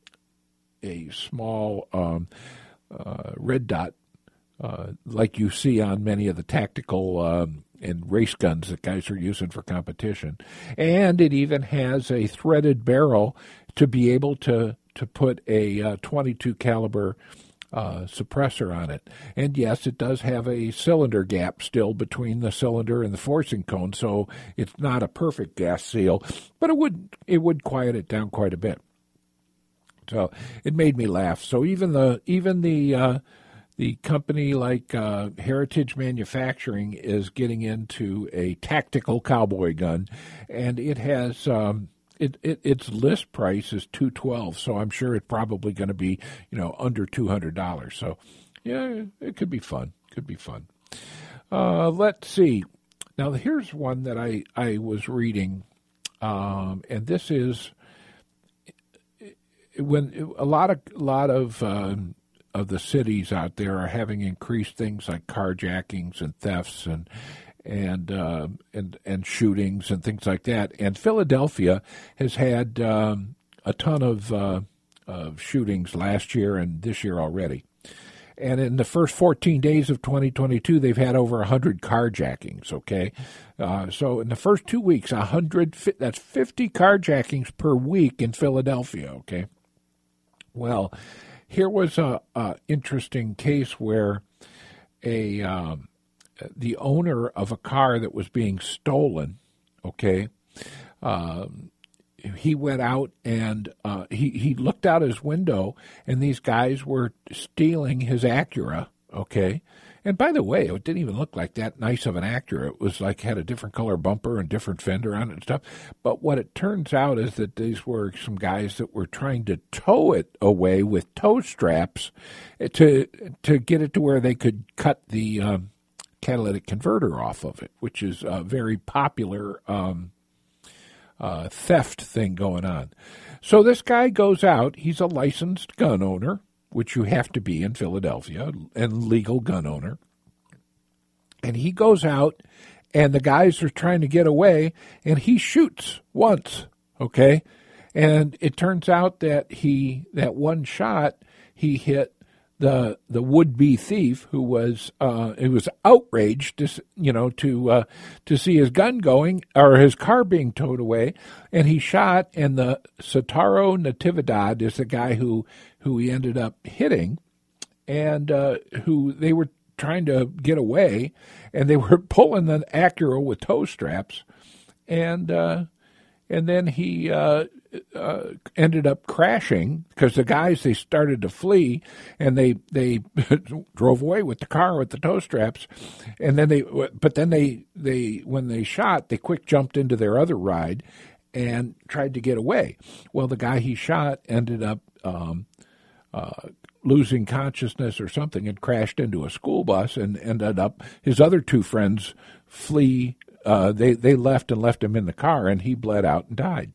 a small um, uh, red dot uh, like you see on many of the tactical um, and race guns that guys are using for competition, and it even has a threaded barrel to be able to to put a uh, twenty-two caliber uh, suppressor on it. And yes, it does have a cylinder gap still between the cylinder and the forcing cone, so it's not a perfect gas seal, but it would it would quiet it down quite a bit. So it made me laugh. So even the even the uh, the company like uh, Heritage Manufacturing is getting into a tactical cowboy gun, and it has. Um, It, it its list price is two twelve, so I'm sure it's probably going to be, you know, under two hundred dollars. So, yeah, it could be fun. Could be fun. Uh, let's see. Now, here's one that I I was reading, um, and this is when a lot of a lot of um, of the cities out there are having increased things like carjackings and thefts and. and uh, and and shootings and things like that. And Philadelphia has had um, a ton of, uh, of shootings last year and this year already. And in the first fourteen days of twenty twenty-two, they've had over one hundred carjackings, okay? Uh, so in the first two weeks, one hundred, that's fifty carjackings per week in Philadelphia, okay? Well, here was a, a interesting case where a... Um, the owner of a car that was being stolen, okay, um, he went out and uh, he, he looked out his window, and these guys were stealing his Acura, okay. And by the way, it didn't even look like that nice of an Acura. It was like had a different color bumper and different fender on it and stuff. But what it turns out is that these were some guys that were trying to tow it away with tow straps to to get it to where they could cut the um, catalytic converter off of it, which is a very popular um, uh, theft thing going on. So this guy goes out. He's a licensed gun owner, which you have to be in Philadelphia, and legal gun owner. And he goes out, and the guys are trying to get away, and he shoots once, okay? And it turns out that he that one shot, he hit the the would-be thief who was uh, he was outraged, to, you know, to uh, to see his gun going or his car being towed away, and he shot. And the Sotaro Natividad is the guy who who he ended up hitting, and uh, who they were trying to get away, and they were pulling the Acura with tow straps, and uh, and then he uh, uh, ended up crashing because the guys, they started to flee, and they they drove away with the car with the tow straps, and then they but then they they when they shot, they quick jumped into their other ride and tried to get away. Well, the guy he shot ended up um, uh, losing consciousness or something and crashed into a school bus and ended up, his other two friends flee. Uh, they, they left and left him in the car, and he bled out and died.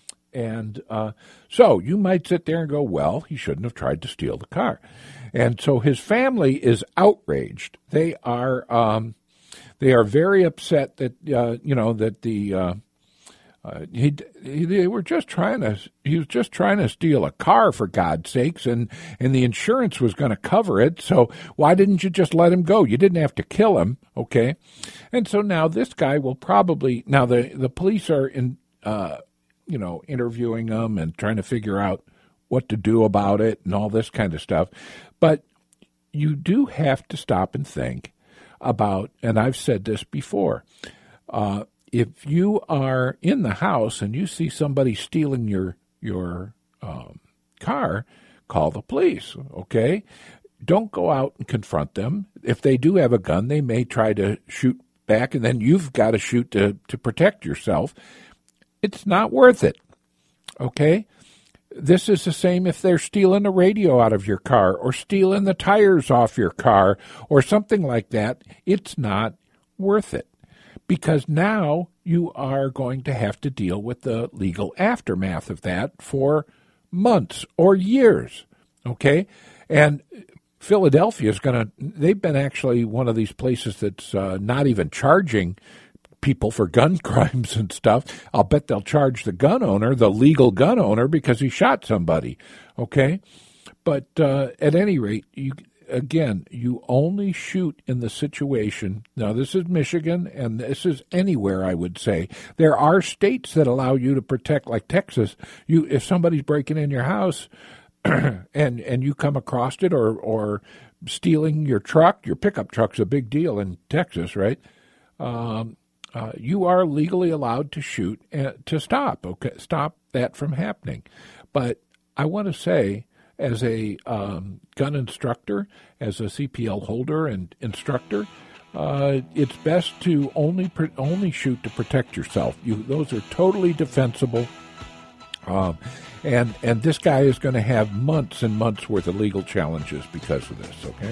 And uh, so you might sit there and go, well, he shouldn't have tried to steal the car. And so his family is outraged. They are um, they are very upset that, uh, you know, that the... Uh, Uh, he, he, they were just trying to, he was just trying to steal a car, for God's sakes, and, and the insurance was going to cover it, so why didn't you just let him go? You didn't have to kill him, okay? And so now this guy will probably, now the, the police are, in, uh, you know, interviewing him and trying to figure out what to do about it and all this kind of stuff, but you do have to stop and think about, and I've said this before, uh, if you are in the house and you see somebody stealing your your um, car, call the police, okay? Don't go out and confront them. If they do have a gun, they may try to shoot back, and then you've got to shoot to, to protect yourself. It's not worth it, okay? This is the same if they're stealing a radio out of your car or stealing the tires off your car or something like that. It's not worth it. Because now you are going to have to deal with the legal aftermath of that for months or years, okay? And Philadelphia is going to, they've been actually one of these places that's uh, not even charging people for gun crimes and stuff. I'll bet they'll charge the gun owner, the legal gun owner, because he shot somebody, okay? But uh, at any rate, you again, you only shoot in the situation. Now, this is Michigan, and this is anywhere, I would say. There are states that allow you to protect, like Texas. You, if somebody's breaking in your house and and you come across it, or, or stealing your truck, your pickup truck's a big deal in Texas, right? Um, uh, you are legally allowed to shoot uh, to stop, okay, stop that from happening. But I want to say, as a um, gun instructor, as a C P L holder and instructor, uh, it's best to only pr- only shoot to protect yourself. You, those are totally defensible. Um, and and this guy is going to have months and months worth of legal challenges because of this. Okay.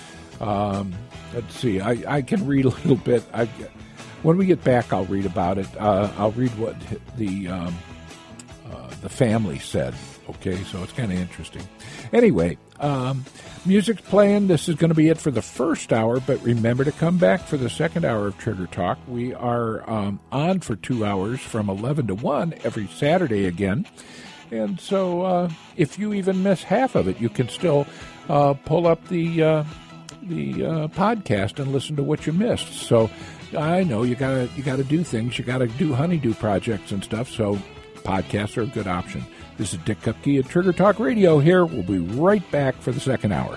Um, let's see. I, I can read a little bit. I, when we get back, I'll read about it. Uh, I'll read what the um, uh, the family said. Okay, so it's kind of interesting. Anyway, um, music's playing. This is going to be it for the first hour, but remember to come back for the second hour of Trigger Talk. We are um, on for two hours from eleven to one every Saturday again. And so uh, if you even miss half of it, you can still uh, pull up the uh, the uh, podcast and listen to what you missed. So I know you gotta you gotta do things. You gotta do honeydew projects and stuff. So podcasts are a good option. This is Dick Kupke at Trigger Talk Radio here. We'll be right back for the second hour.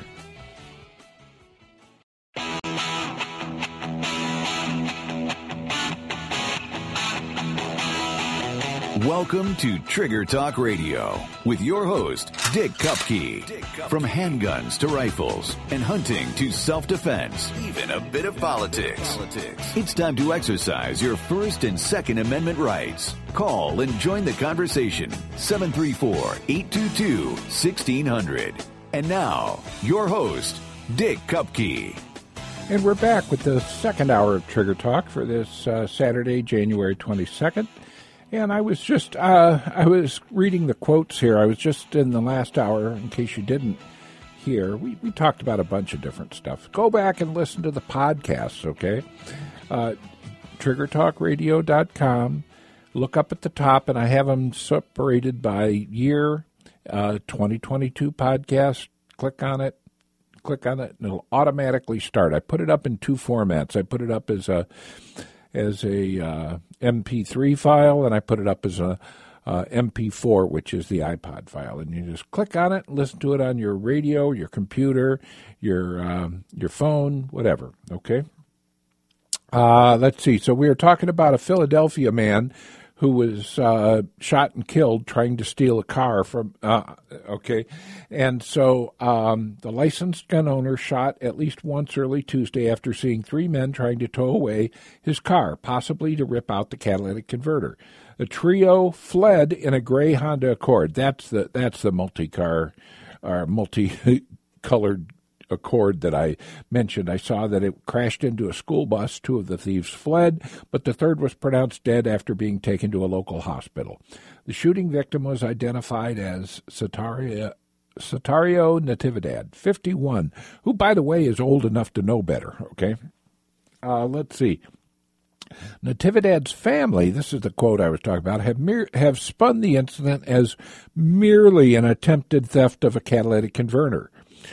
Welcome to Trigger Talk Radio with your host, Dick Kupke. Dick Kupke. From handguns to rifles and hunting to self-defense, even a bit of politics. politics. It's time to exercise your First and Second Amendment rights. Call and join the conversation. seven three four, eight two two, one six zero zero. And now, your host, Dick Kupke. And we're back with the second hour of Trigger Talk for this uh, Saturday, January twenty-second. And I was just, uh, I was reading the quotes here. I was just in the last hour, in case you didn't here, we, we talked about a bunch of different stuff. Go back and listen to the podcasts, okay? Uh, trigger talk radio dot com. Look up at the top, and I have them separated by year, uh, twenty twenty-two podcast. Click on it. Click on it, and it'll automatically start. I put it up in two formats. I put it up as a as a uh, M P three file, and I put it up as a uh, M P four, which is the iPod file. And you just click on it, and listen to it on your radio, your computer, your um, your phone, whatever. Okay. Uh, let's see. So we were talking about a Philadelphia man who was uh, shot and killed trying to steal a car from, uh, okay. And so um, the licensed gun owner shot at least once early Tuesday after seeing three men trying to tow away his car, possibly to rip out the catalytic converter. The trio fled in a gray Honda Accord. That's the that's the multi-car, or multi-colored Accord that I mentioned. I saw that it crashed into a school bus. Two of the thieves fled, but the third was pronounced dead after being taken to a local hospital. The shooting victim was identified as Satario, Satario Natividad, fifty-one, who, by the way, is old enough to know better, okay? Uh, let's see. Natividad's family, this is the quote I was talking about, have, mere, have spun the incident as merely an attempted theft of a catalytic converter.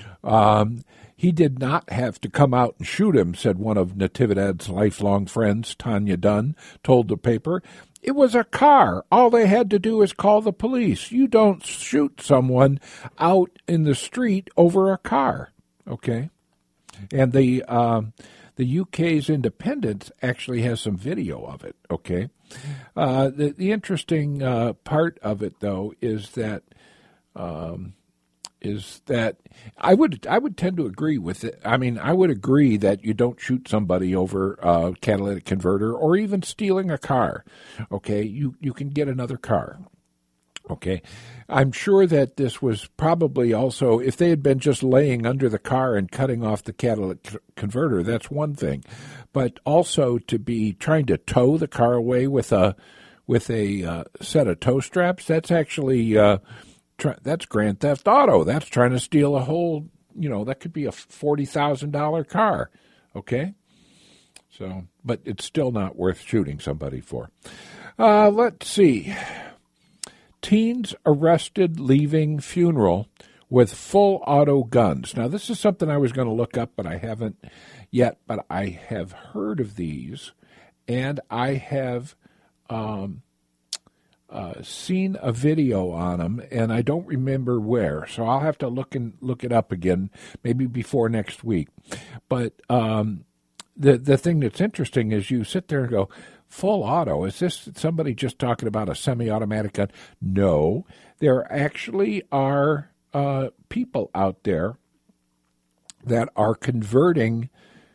Um, he did not have to come out and shoot him, said one of Natividad's lifelong friends, Tanya Dunn, told the paper. It was a car. All they had to do is call the police. You don't shoot someone out in the street over a car, okay? And the um, the U K's Independent actually has some video of it, okay? Uh, the, the interesting uh, part of it, though, is that... Um, is that I would I would tend to agree with it. I mean, I would agree that you don't shoot somebody over a catalytic converter or even stealing a car. Okay, you, you can get another car. Okay, I'm sure that this was probably also, if they had been just laying under the car and cutting off the catalytic converter, that's one thing. But also to be trying to tow the car away with a with a uh, set of tow straps, that's actually... Uh, That's Grand Theft Auto. That's trying to steal a whole, you know, that could be a forty thousand dollars car, okay? So, but it's still not worth shooting somebody for. Uh, let's see. Teens arrested leaving funeral with full auto guns. Now, this is something I was going to look up, but I haven't yet, but I have heard of these, and I have... Um, Uh, seen a video on them, and I don't remember where, so I'll have to look and look it up again, maybe before next week. But um, the the thing that's interesting is you sit there and go, full auto, is this somebody just talking about a semi-automatic gun? No, there actually are uh, people out there that are converting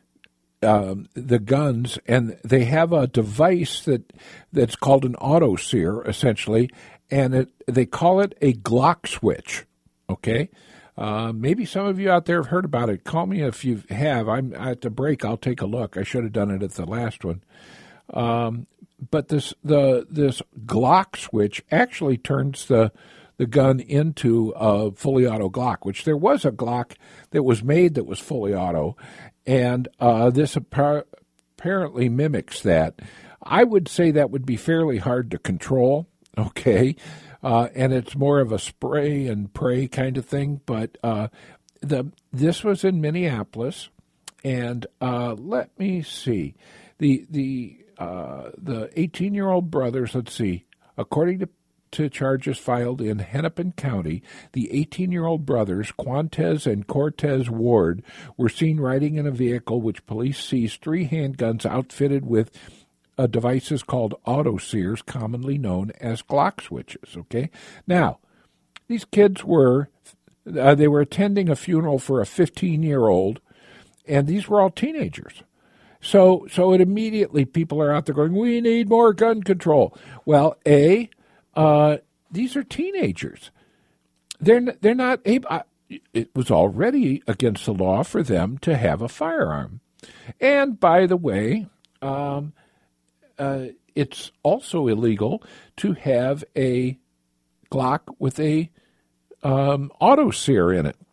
Um, the guns, and they have a device that that's called an auto sear, essentially, and it they call it a Glock switch. Okay, uh, maybe some of you out there have heard about it. Call me if you have. I'm at the break. I'll take a look. I should have done it at the last one. Um, but this the this Glock switch actually turns the the gun into a fully auto Glock, which there was a Glock that was made that was fully auto. And uh, this appar- apparently mimics that. I would say that would be fairly hard to control, okay? Uh, and it's more of a spray and pray kind of thing. But uh, the this was in Minneapolis, and uh, let me see. The the uh, the eighteen-year-old brothers, let's see, according to to charges filed in Hennepin County, the eighteen-year-old brothers, Quantez and Cortez Ward, were seen riding in a vehicle which police seized three handguns outfitted with uh, devices called auto sears, commonly known as Glock switches. Okay, now these kids were uh, they were attending a funeral for a fifteen-year-old, and these were all teenagers. So, so it immediately people are out there going, "We need more gun control." Well, a Uh, these are teenagers. They're they're not able. Uh, it was already against the law for them to have a firearm, and by the way, um, uh, it's also illegal to have a Glock with a um, auto sear in it.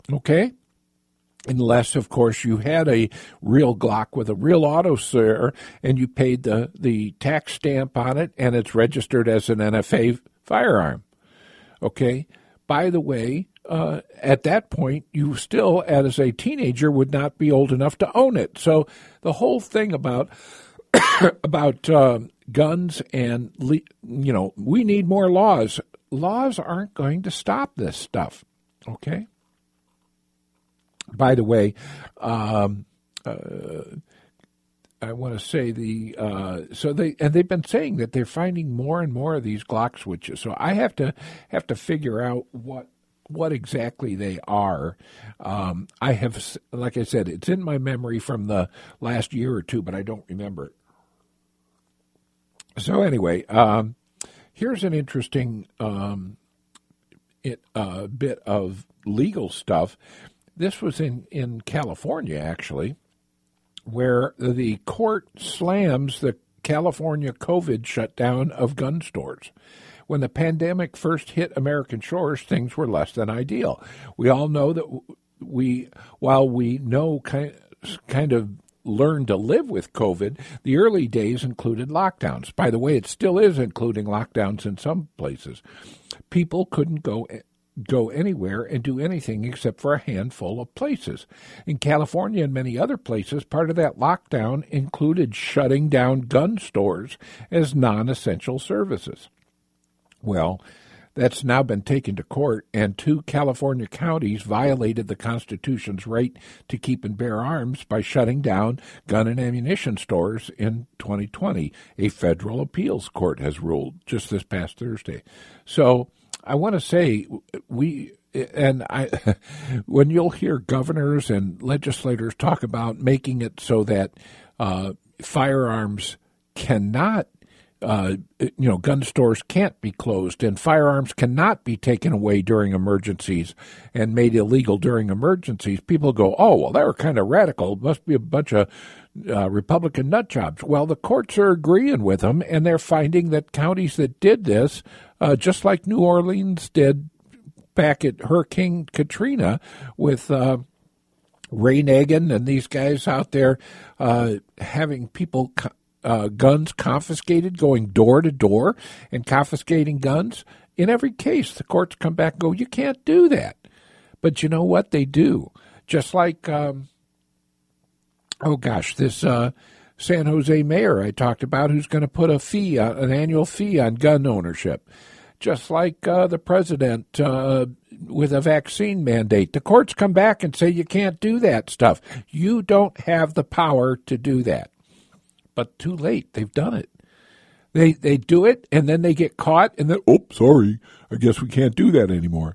Okay? Unless, of course, you had a real Glock with a real autosir and you paid the, the tax stamp on it and it's registered as an N F A firearm. Okay? By the way, uh, at that point, you still, as a teenager, would not be old enough to own it. So the whole thing about about uh, guns and, you know, we need more laws. Laws aren't going to stop this stuff. Okay? By the way, um, uh, I want to say the uh, so they and they've been saying that they're finding more and more of these Glock switches. So I have to have to figure out what what exactly they are. Um, I have, like I said, it's in my memory from the last year or two, but I don't remember it. So anyway, um, here's an interesting um, it, uh, bit of legal stuff. This was in, in California, actually, where the court slams the California COVID shutdown of gun stores. When the pandemic first hit American shores, things were less than ideal. We all know that we, while we know kind, kind of learned to live with COVID, the early days included lockdowns. By the way, it still is including lockdowns in some places. People couldn't go go anywhere and do anything except for a handful of places. In California and many other places, part of that lockdown included shutting down gun stores as non-essential services. Well, that's now been taken to court, and two California counties violated the Constitution's right to keep and bear arms by shutting down gun and ammunition stores in twenty twenty. A federal appeals court has ruled just this past Thursday. So I want to say we, and I, when you'll hear governors and legislators talk about making it so that uh, firearms cannot, uh, you know, gun stores can't be closed and firearms cannot be taken away during emergencies and made illegal during emergencies, people go, oh, well, they were kind of radical. It must be a bunch of uh, Republican nut jobs. Well, the courts are agreeing with them, and they're finding that counties that did this, Uh, just like New Orleans did back at Hurricane Katrina with uh, Ray Nagin and these guys out there uh, having people, uh, guns confiscated, going door to door and confiscating guns. In every case, the courts come back and go, you can't do that. But you know what? They do. Just like, um, oh gosh, this uh, San Jose mayor I talked about who's going to put a fee, uh, an annual fee on gun ownership. Just like uh, the president uh, with a vaccine mandate. The courts come back and say you can't do that stuff. You don't have the power to do that. But too late. They've done it. They they do it, and then they get caught, and then, oh, sorry, I guess we can't do that anymore.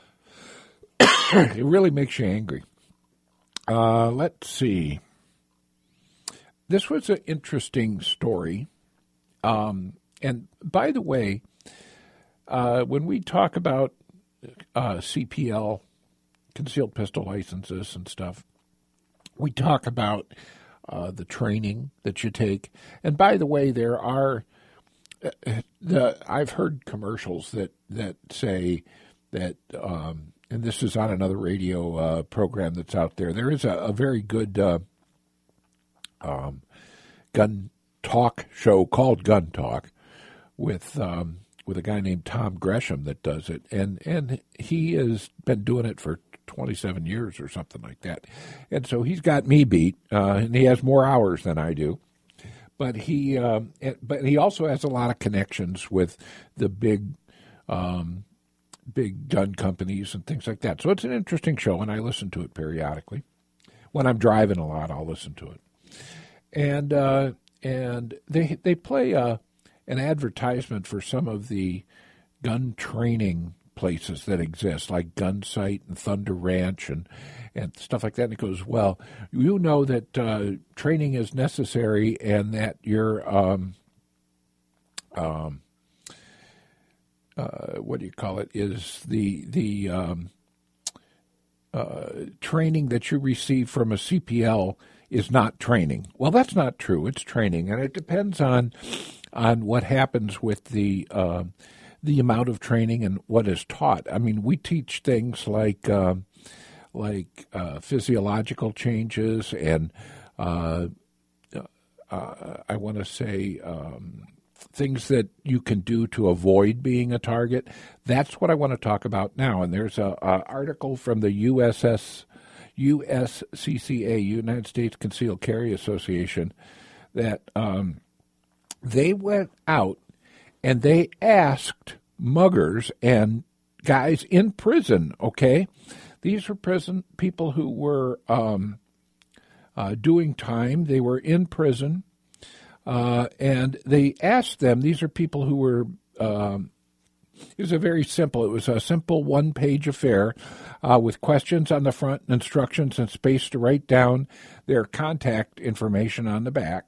It really makes you angry. Uh, let's see. This was an interesting story. Um, and by the way, Uh, when we talk about uh, C P L, concealed pistol licenses and stuff, we talk about uh, the training that you take. And by the way, there are, uh, the I've heard commercials that, that say that, um, and this is on another radio uh, program that's out there, there is a, a very good uh, um, gun talk show called Gun Talk with... Um, with a guy named Tom Gresham that does it, and and he has been doing it for twenty-seven years or something like that, and so he's got me beat, uh, and he has more hours than I do, but he um, but he also has a lot of connections with the big um, big gun companies and things like that. So it's an interesting show, and I listen to it periodically. When I'm driving a lot, I'll listen to it, and uh, and they they play a. an advertisement for some of the gun training places that exist, like Gun Sight and Thunder Ranch and, and stuff like that. And it goes, well, you know that uh, training is necessary and that your, um, um, uh, what do you call it, is the, the um, uh, training that you receive from a C P L is not training. Well, that's not true. It's training, and it depends on on what happens with the uh, the amount of training and what is taught. I mean, we teach things like uh, like uh, physiological changes and uh, uh, I want to say um, things that you can do to avoid being a target. That's what I want to talk about now. And there's a, a article from the U S S U S C C A, United States Concealed Carry Association, that um, they went out and they asked muggers and guys in prison, okay? These were prison people who were um, uh, doing time. They were in prison, uh, and they asked them, these are people who were, um, it was a very simple, it was a simple one-page affair uh, with questions on the front, instructions, and space to write down their contact information on the back.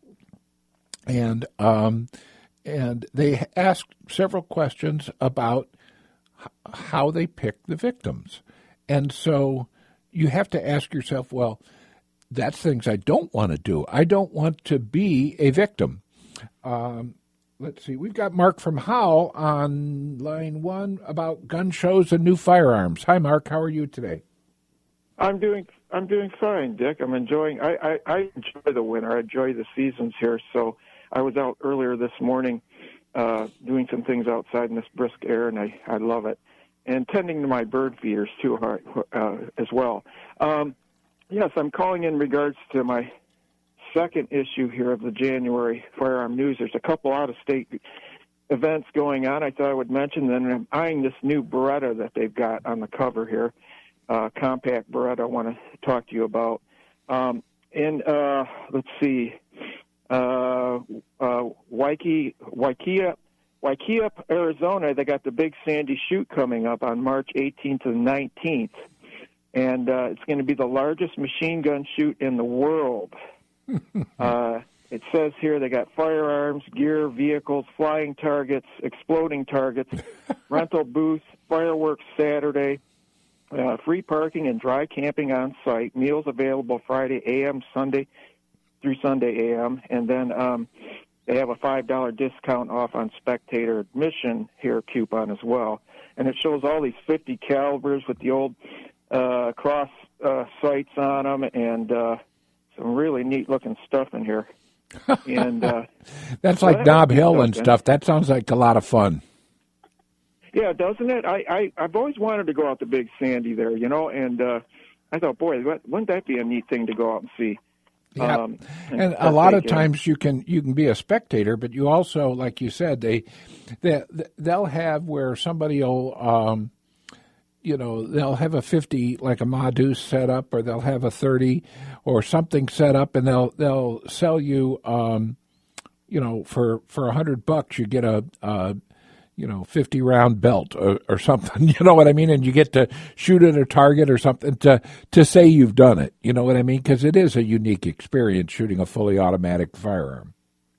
And um, and they asked several questions about h- how they picked the victims. And so you have to ask yourself, well, that's things I don't want to do. I don't want to be a victim. Um, let's see. We've got Mark from Howell on line one about gun shows and new firearms. Hi, Mark. How are you today? I'm doing I'm doing fine, Dick. I'm enjoying. I, I, I enjoy the winter. I enjoy the seasons here. So I was out earlier this morning uh, doing some things outside in this brisk air, and I, I love it. And tending to my bird feeders too uh, as well. Um, yes, I'm calling in regards to my second issue here of the January Firearm News. There's a couple out-of-state events going on I thought I would mention. Then I'm eyeing this new Beretta that they've got on the cover here, uh, compact Beretta I want to talk to you about. Um, and uh, let's see, uh, uh, Waikiki, Waikiki, Waikiki, Arizona, they got the big Sandy Shoot coming up on March eighteenth and nineteenth. And uh, it's going to be the largest machine gun shoot in the world. uh, it says here they got firearms, gear, vehicles, flying targets, exploding targets, rental booths, fireworks Saturday, uh, free parking and dry camping on site, meals available Friday A M, Sunday through Sunday A M, and then um, they have a five dollars discount off on spectator admission here coupon as well. And it shows all these fifty calibers with the old uh, cross uh, sights on them, and uh, some really neat-looking stuff in here. And uh, That's like well, Nob Hill and stuff. That sounds like a lot of fun. Yeah, doesn't it? I, I, I've always wanted to go out to Big Sandy there, you know, and uh, I thought, boy, wouldn't that be a neat thing to go out and see? Yeah, um, and, and a lot of in. times you can you can be a spectator, but you also, like you said, they, they they'll have where somebody will, um, you know, they'll have a fifty like a Madus set up, or they'll have a thirty or something set up, and they'll they'll sell you, um, you know, for for a hundred bucks you get a. a you know, fifty round belt or, or something, you know what I mean? And you get to shoot at a target or something to, to say you've done it, you know what I mean? Because it is a unique experience shooting a fully automatic firearm.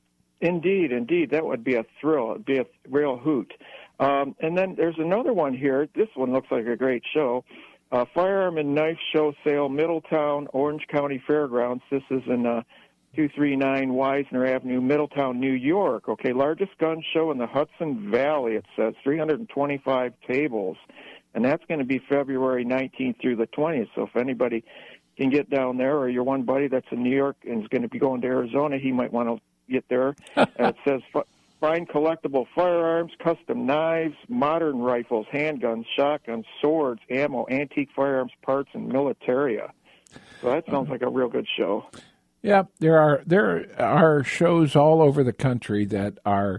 Indeed, indeed. That would be a thrill. It would be a real hoot. Um, and then there's another one here. This one looks like a great show. Uh, Firearm and Knife Show Sale, Middletown, Orange County Fairgrounds. This is in uh, two thirty-nine Wisner Avenue, Middletown, New York. Okay, largest gun show in the Hudson Valley, it says, three hundred twenty-five tables. And that's going to be February nineteenth through the twentieth. So if anybody can get down there, or your one buddy that's in New York and is going to be going to Arizona, he might want to get there. uh, it says, find collectible firearms, custom knives, modern rifles, handguns, shotguns, swords, ammo, antique firearms, parts, and militaria. So that sounds like a real good show. Yeah, there are there are shows all over the country that are,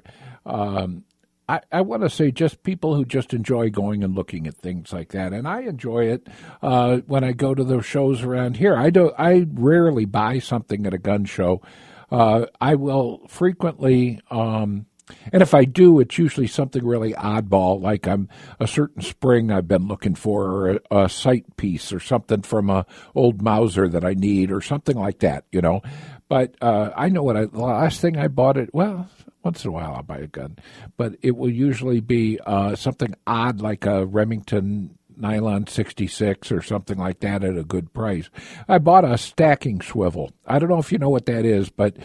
um, I, I want to say, just people who just enjoy going and looking at things like that, and I enjoy it uh, when I go to those shows around here. I do. I rarely buy something at a gun show. Uh, I will frequently. Um, And if I do, it's usually something really oddball, like I'm a certain spring I've been looking for, or a, a sight piece, or something from a old Mauser that I need, or something like that, you know. But uh, I know what I, the last thing I bought it, well, once in a while I'll buy a gun, but it will usually be uh, something odd like a Remington Nylon sixty-six or something like that at a good price. I bought a stacking swivel. I don't know if you know what that is, but...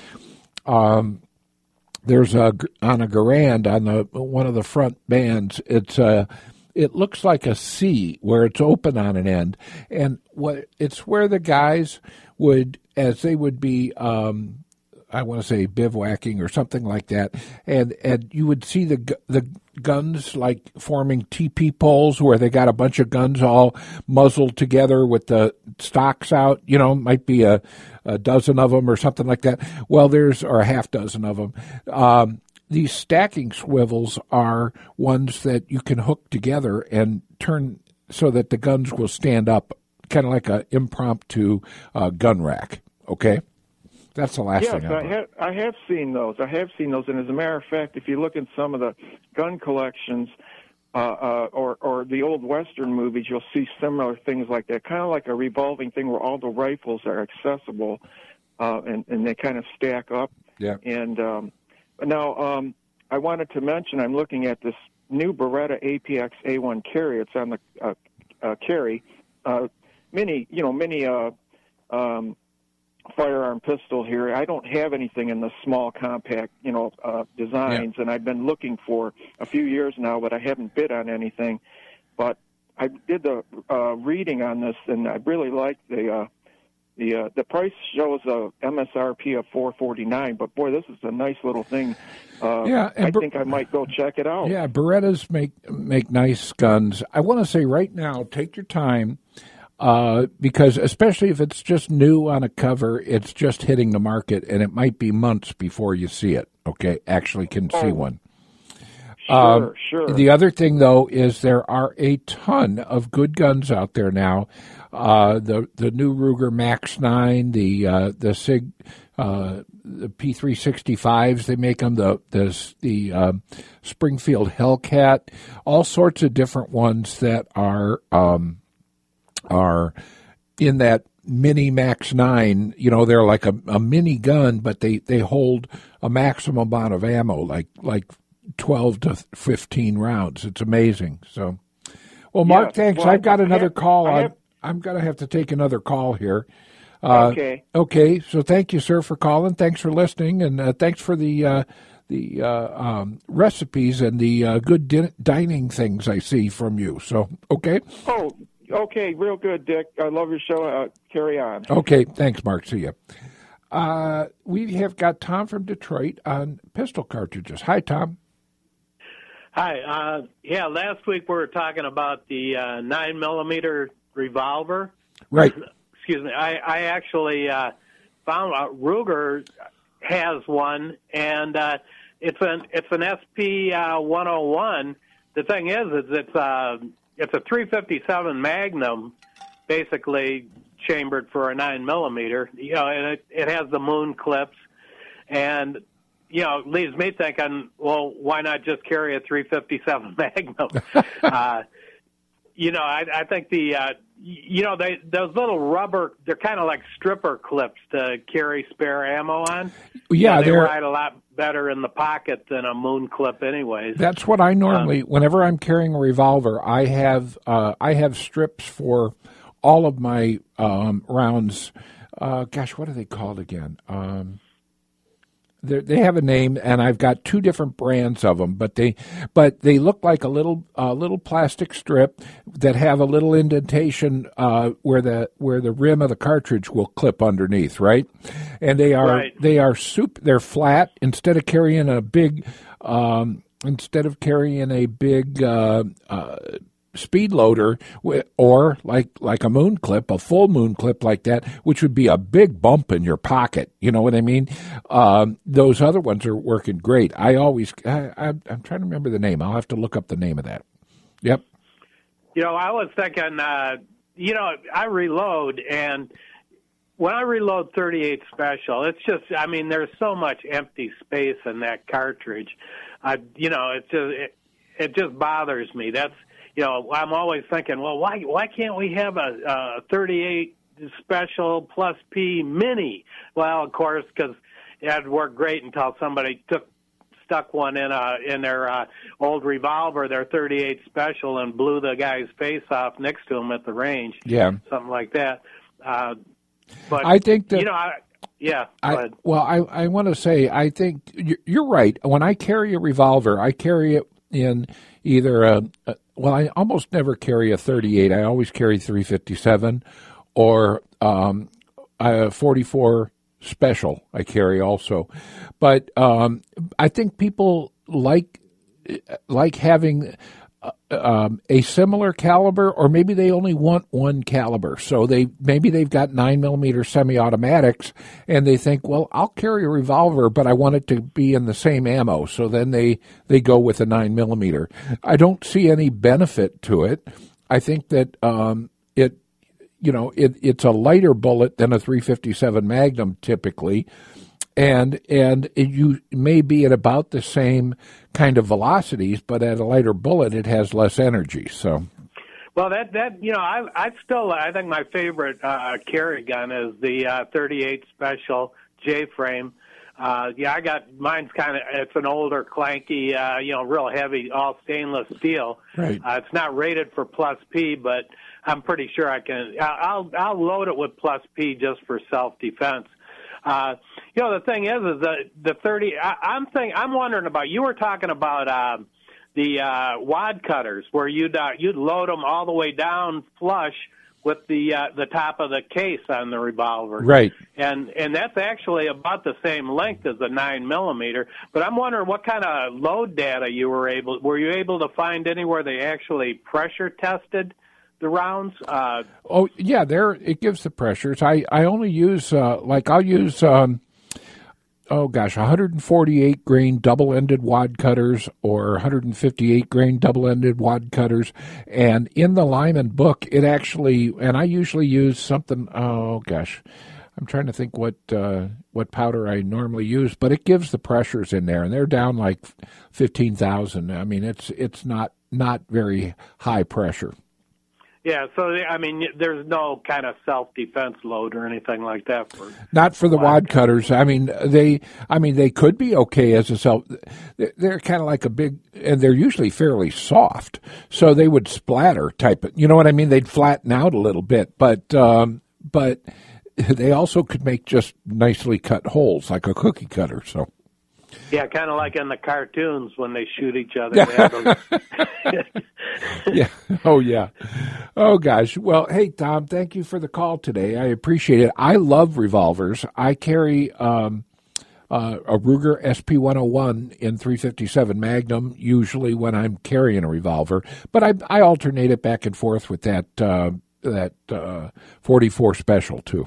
Um, There's a on a Garand on the one of the front bands. It's a it looks like a C where it's open on an end, and what it's where the guys would, as they would be, um, I want to say bivouacking or something like that, and and you would see the the guns like forming teepee poles where they got a bunch of guns all muzzled together with the stocks out. You know, might be a, a dozen of them or something like that. Well, there's or a half dozen of them. Um, these stacking swivels are ones that you can hook together and turn so that the guns will stand up, kind of like an impromptu uh, gun rack. Okay. That's the last yes, thing I I have. I have seen those. I have seen those, and as a matter of fact, if you look at some of the gun collections uh, uh, or or the old Western movies, you'll see similar things like that. Kind of like a revolving thing where all the rifles are accessible, uh, and and they kind of stack up. Yeah. And um, now um, I wanted to mention I'm looking at this new Beretta A P X A one carry. It's on the uh, uh, carry uh, mini. You know, mini. Uh, um, firearm pistol here. I don't have anything in the small compact, you know, uh, designs, yeah. and I've been looking for a few years now, but I haven't bid on anything. But I did the uh, reading on this, and I really like the uh, the uh, the price shows a M S R P of four forty-nine. But boy, this is a nice little thing. Uh, yeah, I Ber- think I might go check it out. Yeah, Berettas make make nice guns. I want to say right now, take your time. Uh, because especially if it's just new on a cover, it's just hitting the market, and it might be months before you see it, okay, actually can see one. Sure, um, sure. The other thing, though, is there are a ton of good guns out there now. Uh, the the new Ruger Max nine, the uh, the Sig, uh, the P three sixty-fives, they make them, the, the, the uh, Springfield Hellcat, all sorts of different ones that are... Um, are in that mini Max nine, you know, they're like a, a mini gun, but they, they hold a maximum amount of ammo, like like twelve to fifteen rounds. It's amazing. So, well, Mark, yeah, thanks. well, I've got I another have, call. I I'm, have, I'm going to have to take another call here. Uh, okay. Okay, so thank you, sir, for calling. Thanks for listening, and uh, thanks for the uh, the uh, um, recipes and the uh, good din- dining things I see from you. So, okay. Oh, okay, real good, Dick. I love your show. Uh, carry on. Okay, thanks, Mark. See you. Uh, we have got Tom from Detroit on pistol cartridges. Hi, Tom. Hi. Uh, yeah, last week we were talking about the uh, nine millimeter revolver. Right. Excuse me. I, I actually uh, found out Ruger has one, and uh, it's an it's an S P uh, one oh one. The thing is, is it's uh, It's a three fifty-seven Magnum, basically chambered for a nine millimeter. You know, and it, it has the moon clips, and you know, it leaves me thinking, well, why not just carry a three fifty-seven Magnum? uh, you know, I, I think the uh, you know they those little rubber, they're kind of like stripper clips to carry spare ammo on. Yeah, you know, they they're ride a lot better in the pocket than a moon clip, anyways. That's what I normally. Um, whenever I'm carrying a revolver, I have uh, I have strips for all of my um, rounds. Uh, gosh, what are they called again? Um, they have a name, and I've got two different brands of them. But they, but they look like a little uh, little plastic strip that have a little indentation uh, where the where the rim of the cartridge will clip underneath, right? And they are right. they are soup. They're flat. Instead of carrying a big, um, instead of carrying a big. Uh, uh, speed loader, or like like a moon clip, a full moon clip like that, which would be a big bump in your pocket. You know what I mean? Um, those other ones are working great. I always, I, I, I'm trying to remember the name. I'll have to look up the name of that. Yep. You know, I was thinking, uh, you know, I reload, and when I reload thirty-eight Special, it's just, I mean, there's so much empty space in that cartridge. I, you know, it just, it, it just bothers me. That's, you know, I'm always thinking, well, why why can't we have a, a thirty-eight Special plus P Mini? Well, of course, because it had worked great until somebody took stuck one in a in their uh, old revolver, their thirty-eight Special, and blew the guy's face off next to him at the range. Yeah, something like that. Uh, but I think that you know, I, yeah. I, well, I I want to say I think you're right. When I carry a revolver, I carry it in either a, a well, I almost never carry a thirty-eight. I always carry three fifty-seven or um, a forty-four special. I carry also, but um, I think people like like having uh, um, a similar caliber, or maybe they only want one caliber. So they maybe they've got nine millimeter semi-automatics, and they think, well, I'll carry a revolver, but I want it to be in the same ammo. So then they they go with a nine millimeter. I don't see any benefit to it. I think that um, it, you know, it, it's a lighter bullet than a three fifty-seven Magnum typically. And and it, you may be at about the same kind of velocities, but at a lighter bullet, it has less energy. So, well, that that you know, I I still I think my favorite uh, carry gun is the uh, thirty-eight Special J-frame. Uh, yeah, I got mine's kind of it's an older, clanky, uh, you know, real heavy, all stainless steel. Right. Uh, it's not rated for plus P, but I'm pretty sure I can. I'll I'll load it with plus P just for self-defense. Uh, you know, the thing is, is the the thirty. I, I'm think I'm wondering about. You were talking about uh, the uh, wad cutters, where you'd uh, you'd load them all the way down flush with the uh, the top of the case on the revolver, right? And and that's actually about the same length as the nine millimeter. But I'm wondering what kind of load data you were able were you able to find anywhere they actually pressure tested the rounds? Uh, oh yeah, there it gives the pressures. I, I only use uh, like I'll use um, oh gosh, one forty-eight grain double-ended wad cutters or one fifty-eight grain double-ended wad cutters, and in the Lyman book, it actually and I usually use something. Oh gosh, I'm trying to think what uh, what powder I normally use, but it gives the pressures in there, and they're down like fifteen thousand. I mean, it's it's not not very high pressure. Yeah, so I mean, there's no kind of self-defense load or anything like that for not for the wad cutters. I mean, they, I mean, they could be okay as a self. They're kind of like a big, and they're usually fairly soft, so they would splatter type it. You know what I mean? They'd flatten out a little bit, but um, but they also could make just nicely cut holes like a cookie cutter. So. Yeah, kind of like in the cartoons when they shoot each other. They have those... yeah. Oh, yeah. Oh, gosh. Well, hey, Tom, thank you for the call today. I appreciate it. I love revolvers. I carry um, uh, a Ruger S P one oh one in three fifty-seven Magnum, usually when I'm carrying a revolver. But I, I alternate it back and forth with that, uh, that uh, forty-four Special, too.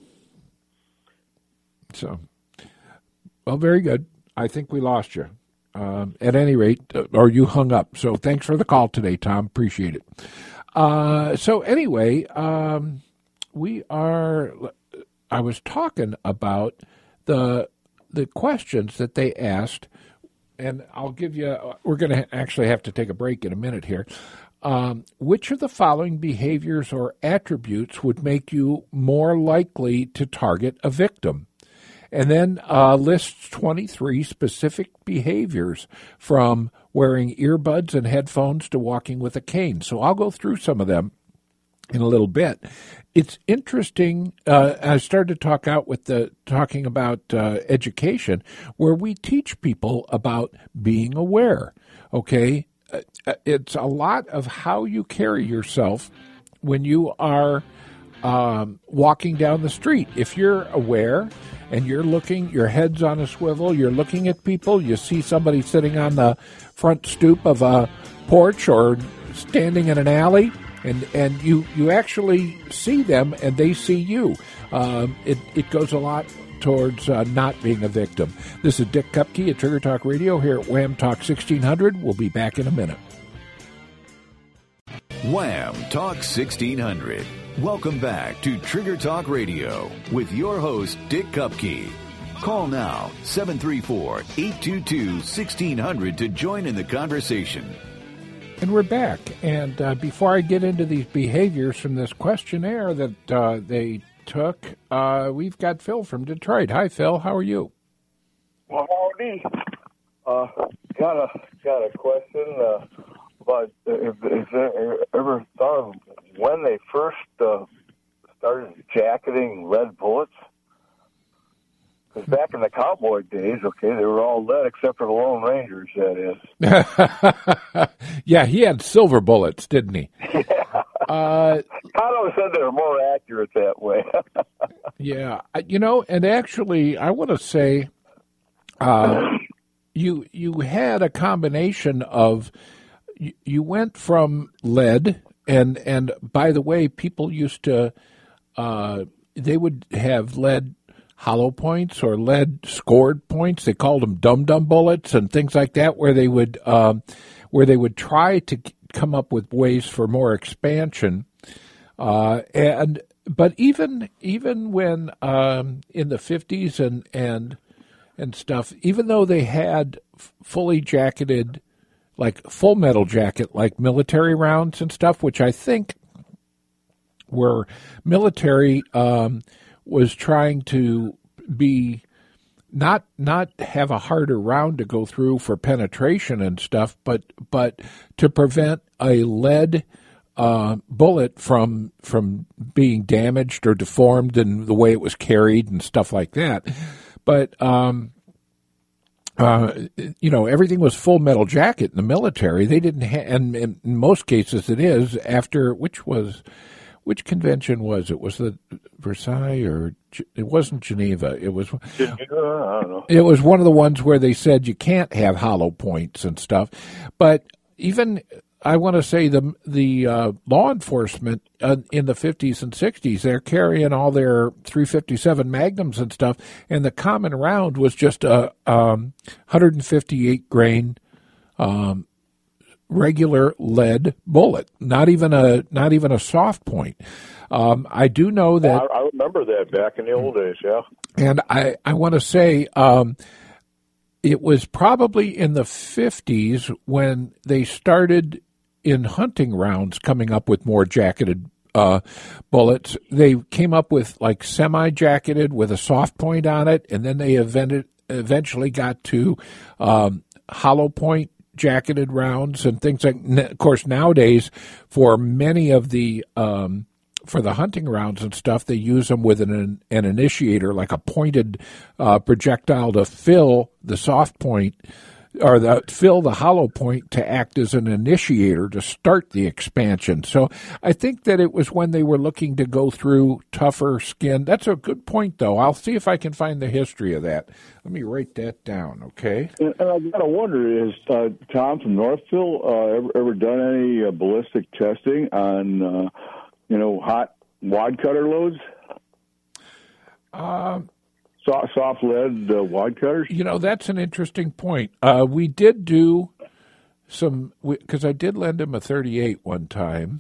So, well, very good. I think we lost you. Um, at any rate, uh, or you hung up. So thanks for the call today, Tom. Appreciate it. Uh, so anyway, um, we are. I was talking about the the questions that they asked, and I'll give you. We're going to actually have to take a break in a minute here. Um, which of the following behaviors or attributes would make you more likely to target a victim? And then uh, lists twenty-three specific behaviors from wearing earbuds and headphones to walking with a cane. So I'll go through some of them in a little bit. It's interesting. Uh, I started to talk out with the talking about uh, education, where we teach people about being aware. Okay, uh, it's a lot of how you carry yourself when you are um, walking down the street. If you're aware and you're looking, your head's on a swivel, you're looking at people, you see somebody sitting on the front stoop of a porch or standing in an alley, and, and you, you actually see them and they see you. Um, it, it goes a lot towards uh, not being a victim. This is Dick Kupke at Trigger Talk Radio here at Wham Talk sixteen hundred. We'll be back in a minute. Wham Talk sixteen hundred. Welcome back to Trigger Talk Radio with your host, Dick Kupke. Call now, seven three four, eight two two, one six zero zero to join in the conversation. And we're back. And uh, before I get into these behaviors from this questionnaire that uh, they took, uh, we've got Phil from Detroit. Hi, Phil. How are you? Well, howdy. Uh, got a got a question uh, about if, if there ever thought of when they first uh, started jacketing lead bullets, Because back in the cowboy days, okay, they were all lead except for the Lone Rangers, that is. Yeah, he had silver bullets, didn't he? Yeah. Uh, Otto said they were more accurate that way. yeah, you know, and actually, I want to say, uh, you you had a combination of, you, you went from lead, and and by the way, people used to, uh, they would have lead hollow points or lead scored points. They called them dum-dum bullets and things like that, where they would um, where they would try to come up with ways for more expansion. Uh, and but even even when um, in the fifties and and and stuff, even though they had fully jacketed, like full metal jacket, like military rounds and stuff, which I think were military. Um, was trying to be not not have a harder round to go through for penetration and stuff, but but to prevent a lead uh, bullet from from being damaged or deformed in the way it was carried and stuff like that. But um, uh, you know, everything was full metal jacket in the military. They didn't, ha- and in most cases it is after which was. Which convention was it? Was it Versailles or it wasn't Geneva? It was. Geneva, I don't know. It was one of the ones where they said you can't have hollow points and stuff. But even I want to say the the uh, law enforcement uh, in the fifties and sixties, they're carrying all their three fifty-seven Magnums and stuff, and the common round was just a um, one fifty-eight grain. Um, regular lead bullet, not even a not even a soft point. Um, I do know that. I, I remember that back in the old days, yeah. And I, I want to say um, it was probably in the fifties when they started in hunting rounds coming up with more jacketed uh, bullets. They came up with like semi-jacketed with a soft point on it, and then they evented, eventually got to um, hollow point jacketed rounds and things like. Of course, nowadays for many of the um, for the hunting rounds and stuff, they use them with an an initiator, like a pointed uh, projectile to fill the soft point or the fill the hollow point to act as an initiator to start the expansion. So I think that it was when they were looking to go through tougher skin. That's a good point, though. I'll see if I can find the history of that. Let me write that down, okay? And, and I got to wonder, has uh, Tom from Northville uh, ever, ever done any uh, ballistic testing on, uh, you know, hot wad cutter loads? Um. Soft, soft lead uh, wad cutters? You know, that's an interesting point. Uh, we did do some, because I did lend him a thirty-eight one time.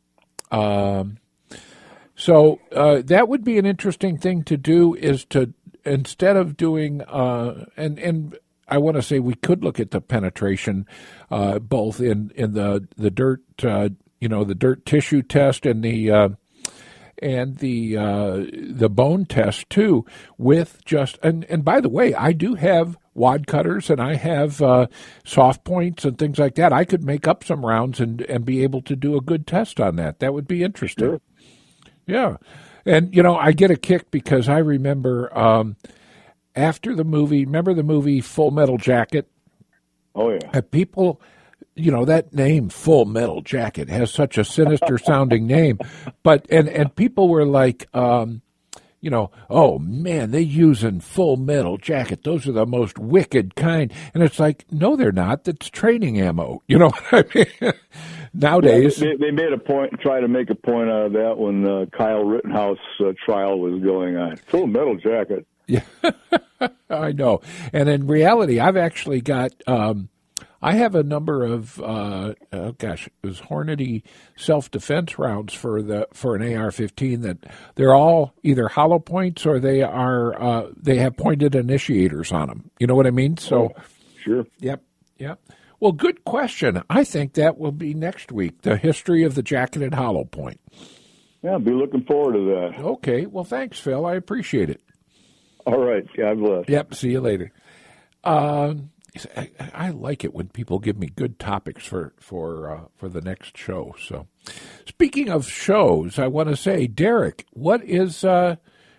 Um, so uh, that would be an interesting thing to do, is to, instead of doing, uh, and, and I want to say we could look at the penetration uh, both in, in the, the dirt, uh, you know, the dirt tissue test and the, uh, and the uh, the bone test too, with just and, and by the way, I do have wad cutters and I have uh, soft points and things like that. I could make up some rounds and, and be able to do a good test on that. That would be interesting. Sure. Yeah, and you know, I get a kick because I remember um, after the movie. Remember the movie Full Metal Jacket? Oh yeah. Uh, people. You know, that name, Full Metal Jacket, has such a sinister sounding name. But, and, and people were like, um, you know, oh man, they using Full Metal Jacket. Those are the most wicked kind. And it's like, no, they're not. That's training ammo. You know what I mean? Nowadays. They, they made a point, try to make a point out of that when uh, Kyle Rittenhouse uh, trial was going on. Full Metal Jacket. Yeah, I know. And in reality, I've actually got, um, I have a number of, uh, oh gosh, it was Hornady self-defense rounds for the for an A R fifteen that they're all either hollow points or they are uh, they have pointed initiators on them. You know what I mean? So, oh, sure. Yep, yep. Well, good question. I think that will be next week, the history of the jacketed hollow point. Yeah, I'll be looking forward to that. Okay. Well, thanks, Phil. I appreciate it. All right. God bless. Yep. See you later. Um. I, I like it when people give me good topics for for uh, for the next show. So, speaking of shows, I want to say, Derek, what is uh,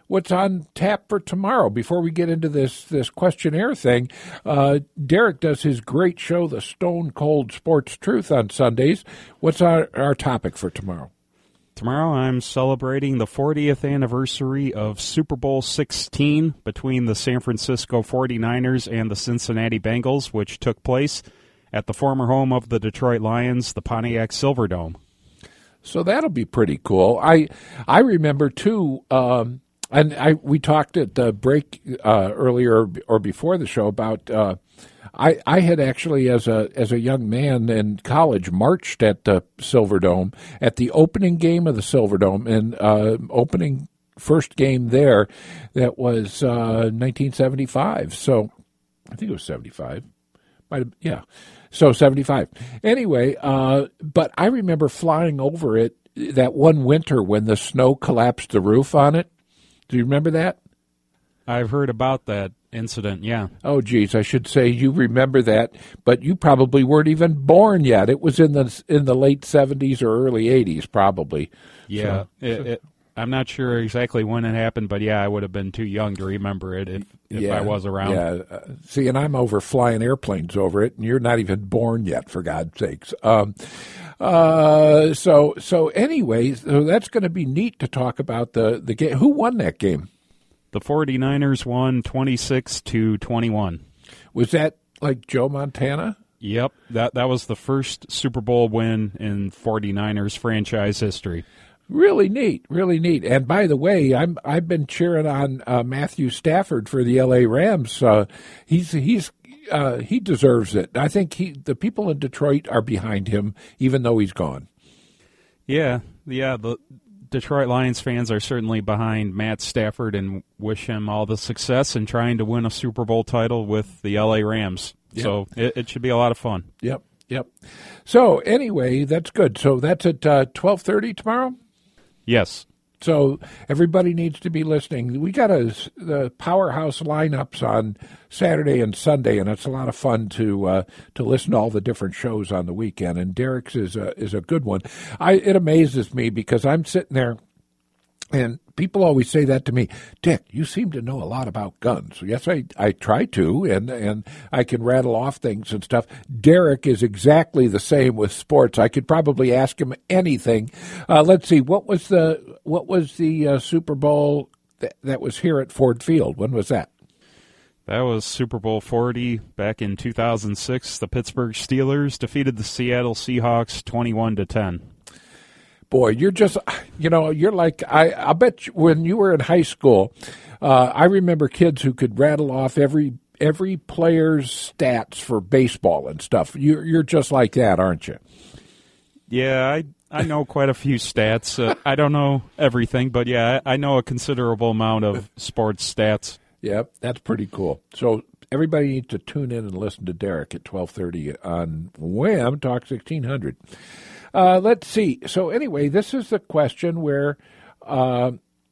what's on tap for tomorrow. Before we get into this this questionnaire thing, uh, Derek does his great show, The Stone Cold Sports Truth, on Sundays. What's our, our topic for tomorrow? Tomorrow I'm celebrating the fortieth anniversary of Super Bowl sixteen between the San Francisco forty-niners and the Cincinnati Bengals, which took place at the former home of the Detroit Lions, the Pontiac Silverdome. So that'll be pretty cool. I I remember, too, um, and I we talked at the break uh, earlier or before the show about uh, I I had actually, as a as a young man in college, marched at the Silverdome at the opening game of the Silverdome, and uh, opening first game there that was uh, nineteen seventy-five. So I think it was seventy-five. Might have, yeah. So seventy-five. Anyway, uh, but I remember flying over it that one winter when the snow collapsed the roof on it. Do you remember that? I've heard about that incident, yeah. Oh, geez, I should say you remember that, but you probably weren't even born yet. It was in the in the late seventies or early eighties, probably. Yeah, so, it, it, I'm not sure exactly when it happened, but yeah, I would have been too young to remember it if, if yeah, I was around. Yeah, uh, see, and I'm over flying airplanes over it, and you're not even born yet, for God's sakes. Um, uh, so, so anyway, so that's going to be neat to talk about the, the game. Who won that game? The forty-niners won twenty-six to twenty-one. Was that like Joe Montana? Yep, that that was the first Super Bowl win in forty-niners franchise history. Really neat, really neat. And by the way, I'm I've been cheering on uh, Matthew Stafford for the L A Rams. Uh, he's he's uh, he deserves it. I think he the people in Detroit are behind him, even though he's gone. Yeah, yeah. The Detroit Lions fans are certainly behind Matt Stafford and wish him all the success in trying to win a Super Bowl title with the L A Rams. Yep. So it, it should be a lot of fun. Yep, yep. So anyway, that's good. So that's at uh, twelve thirty tomorrow. Yes. So everybody needs to be listening. We got a the powerhouse lineups on Saturday and Sunday, and it's a lot of fun to uh, to listen to all the different shows on the weekend. And Derek's is a is a good one. I it amazes me because I'm sitting there, and people always say that to me, Dick, you seem to know a lot about guns. Yes, I, I try to, and, and I can rattle off things and stuff. Derek is exactly the same with sports. I could probably ask him anything. Uh, let's see, what was the what was the uh, Super Bowl that, that was here at Ford Field? When was that? That was Super Bowl forty back in two thousand six. The Pittsburgh Steelers defeated the Seattle Seahawks twenty-one to ten. Boy, you're just, you know, you're like, I, I bet you when you were in high school, uh, I remember kids who could rattle off every every player's stats for baseball and stuff. You're, you're just like that, aren't you? Yeah, I I know quite a few stats. Uh, I don't know everything, but yeah, I, I know a considerable amount of sports stats. Yep, that's pretty cool. So everybody needs to tune in and listen to Derek at twelve thirty on Wham! Talk sixteen hundred. Uh, let's see. So anyway, this is the question where uh,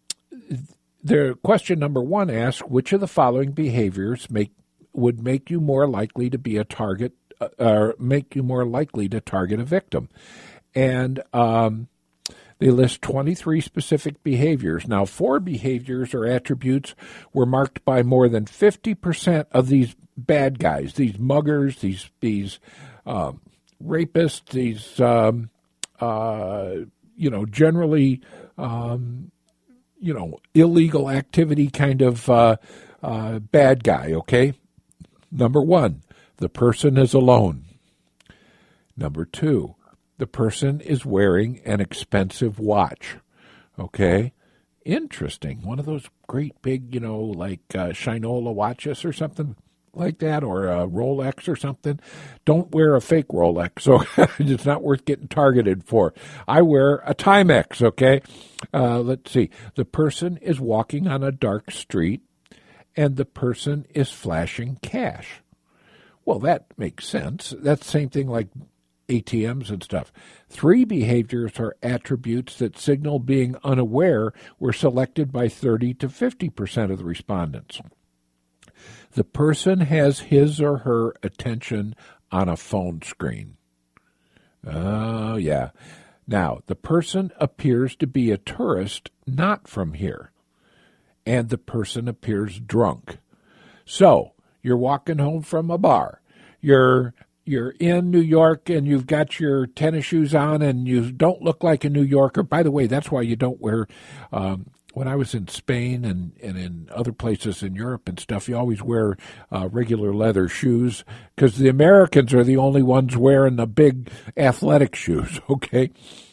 the question number one asks, which of the following behaviors make would make you more likely to be a target, uh, or make you more likely to target a victim? And um, they list twenty-three specific behaviors. Now, four behaviors or attributes were marked by more than fifty percent of these bad guys, these muggers, these these um, rapists, these um, uh, you know, generally um, you know, illegal activity kind of uh, uh, bad guy. Okay, number one, the person is alone. Number two, the person is wearing an expensive watch. Okay, interesting. One of those great big, you know, like uh, Shinola watches or something like that, or a Rolex or something. Don't wear a fake Rolex, so it's not worth getting targeted for. I wear a Timex, okay? Uh, let's see. The person is walking on a dark street, and the person is flashing cash. Well, that makes sense. That's the same thing like A T Ms and stuff. Three behaviors or attributes that signal being unaware were selected by thirty to fifty percent of the respondents. The person has his or her attention on a phone screen. Oh, yeah. Now, the person appears to be a tourist not from here. and the person appears drunk. So you're walking home from a bar. You're you're in New York and you've got your tennis shoes on and you don't look like a New Yorker. By the way, that's why you don't wear, um, when I was in Spain and, and in other places in Europe and stuff, you always wear uh, regular leather shoes because the Americans are the only ones wearing the big athletic shoes, okay?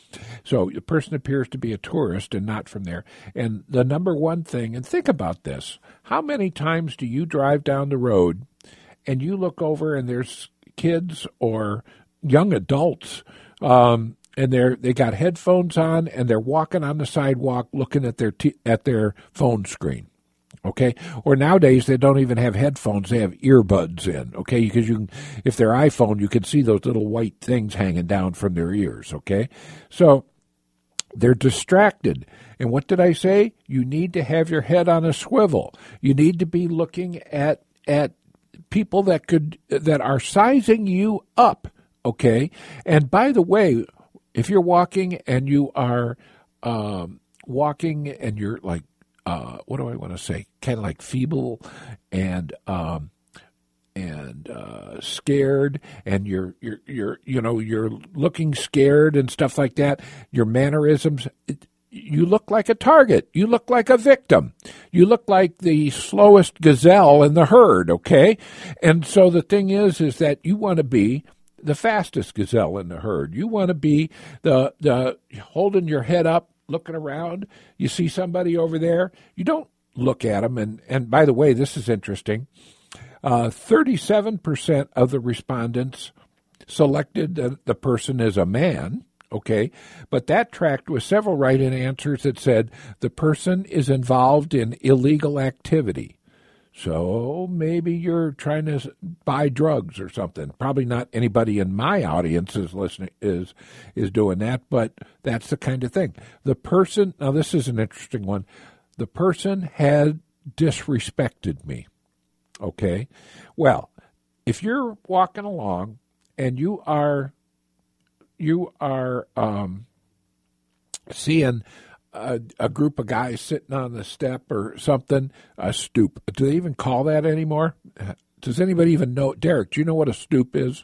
So the person appears to be a tourist and not from there. And the number one thing, and think about this, how many times do you drive down the road and you look over and there's kids or young adults, um, and they're they got headphones on and they're walking on the sidewalk looking at their t- at their phone screen, okay? Or nowadays they don't even have headphones; they have earbuds in, okay? Because you can, if they're iPhone, you can see those little white things hanging down from their ears, okay? So they're distracted. And what did I say? You need to have your head on a swivel. You need to be looking at at people that could that are sizing you up, okay? And by the way, if you're walking and you are um, walking and you're like, uh, what do I want to say? Kind of like feeble and um, and uh, scared, and you're you're you're you know you're looking scared and stuff like that. Your mannerisms. It, You look like a target. You look like a victim. You look like the slowest gazelle in the herd, okay? And so the thing is, is that you want to be the fastest gazelle in the herd. You want to be the the holding your head up, looking around. You see somebody over there. You don't look at them. And, and by the way, this is interesting. Uh, thirty-seven percent of the respondents selected the, the person as a man. Okay, but that tracked with several write-in answers that said the person is involved in illegal activity. So maybe you're trying to buy drugs or something. Probably not anybody in my audience is listening is is doing that, but that's the kind of thing. The person, now this is an interesting one. The person had disrespected me. Okay, well, if you're walking along and you are you are um, seeing a, a group of guys sitting on the step or something, a stoop. Do they even call that anymore? Does anybody even know? Derek, do you know what a stoop is?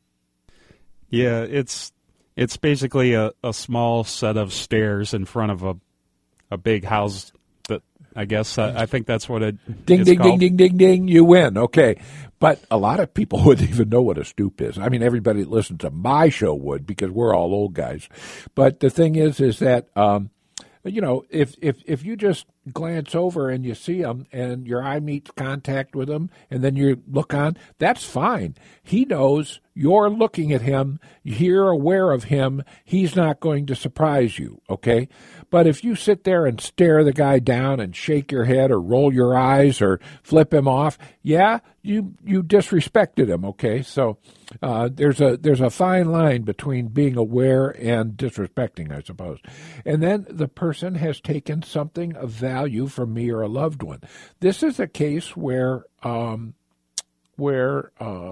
Yeah, it's it's basically a, a small set of stairs in front of a a big house. That I guess uh, I think that's what it ding is ding called. ding ding ding ding. You win. Okay, but a lot of people wouldn't even know what a stoop is. I mean, everybody that listens to my show would because we're all old guys. But the thing is, is that um, you know, if if if you just glance over and you see them and your eye meets contact with them and then you look on, that's fine. He knows you're looking at him. You're aware of him. He's not going to surprise you, okay? But if you sit there and stare the guy down and shake your head or roll your eyes or flip him off, yeah, you you disrespected him, okay? So uh, there's a there's a fine line between being aware and disrespecting, I suppose. And then the person has taken something of value from me or a loved one. This is a case where um, where uh,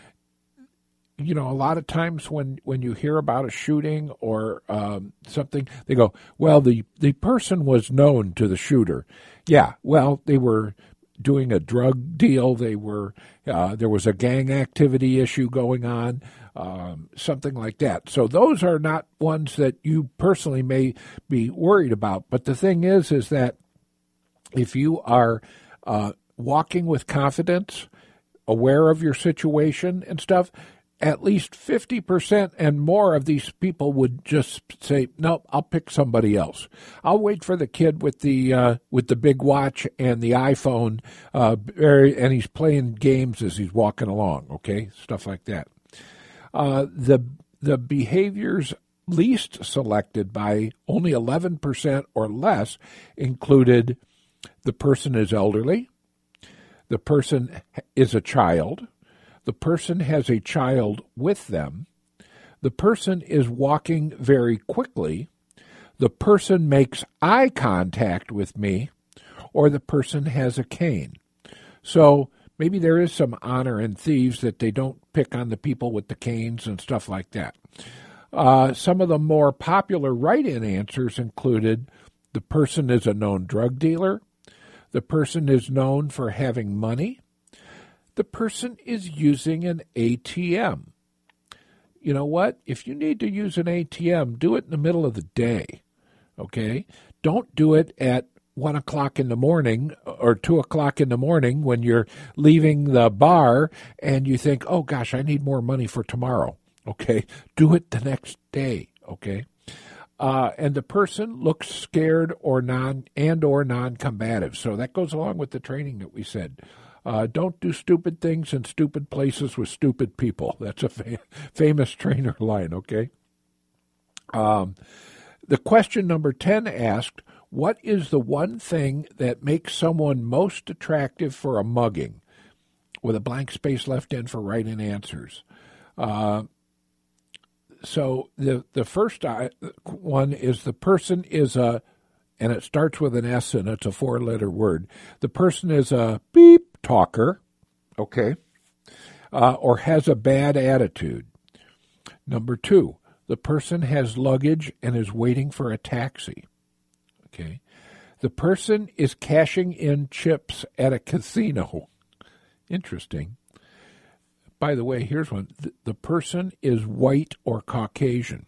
you know, a lot of times when, when you hear about a shooting or um, something, they go, well, the, the person was known to the shooter. Yeah, well, they were doing a drug deal. They were uh, there was a gang activity issue going on, um, something like that. So those are not ones that you personally may be worried about. But the thing is, is that if you are uh, walking with confidence, aware of your situation and stuff, at least fifty percent and more of these people would just say, no, I'll pick somebody else. I'll wait for the kid with the uh, with the big watch and the iPhone, uh, and he's playing games as he's walking along, okay? Stuff like that. Uh, the the behaviors least selected by only eleven percent or less included the person is elderly, the person is a child, the person has a child with them, the person is walking very quickly, the person makes eye contact with me, or the person has a cane. So maybe there is some honor in thieves that they don't pick on the people with the canes and stuff like that. Uh, some of the more popular write-in answers included the person is a known drug dealer, The person is known for having money. The person is using an A T M. You know what? If you need to use an A T M, do it in the middle of the day, okay? Don't do it at one o'clock in the morning or two o'clock in the morning when you're leaving the bar and you think, oh, gosh, I need more money for tomorrow, okay? Do it the next day, okay? Uh, and the person looks scared or non and or non-combative. So that goes along with the training that we said. Uh, don't do stupid things in stupid places with stupid people. That's a fa- famous trainer line, okay? Um, the question number ten asked, what is the one thing that makes someone most attractive for a mugging? With a blank space left in for right-in answers. Uh, so the the first one is the person is a, and it starts with an S and it's a four-letter word. The person is a beep talker, okay, uh, or has a bad attitude. Number two, the person has luggage and is waiting for a taxi. Okay. The person is cashing in chips at a casino. Interesting. By the way, here's one. The, the person is white or Caucasian.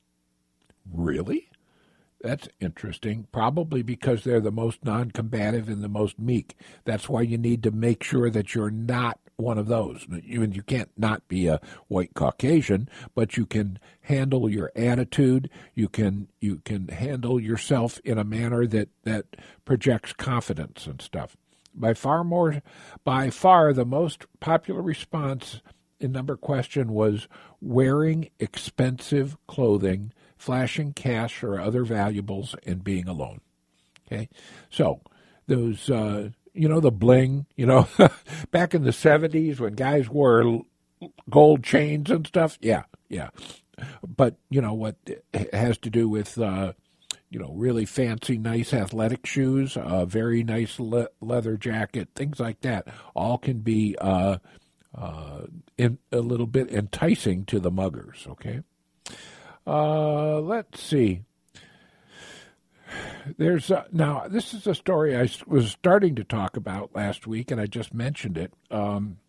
Really? That's interesting. Probably because they're the most non-combative and the most meek. That's why you need to make sure that you're not one of those. You, you can't not be a white Caucasian, but you can handle your attitude. You can you can handle yourself in a manner that, that projects confidence and stuff. By far more, by far the most popular response in number question was wearing expensive clothing, flashing cash or other valuables, and being alone. Okay, so those. Uh, You know, the bling, you know, back in the seventies when guys wore gold chains and stuff. Yeah, yeah. But, you know, what it has to do with, uh, you know, really fancy, nice athletic shoes, a very nice le- leather jacket, things like that, all can be uh, uh, in, a little bit enticing to the muggers, okay? Uh, let's see. There's uh, now, this is a story I was starting to talk about last week, and I just mentioned it. Um,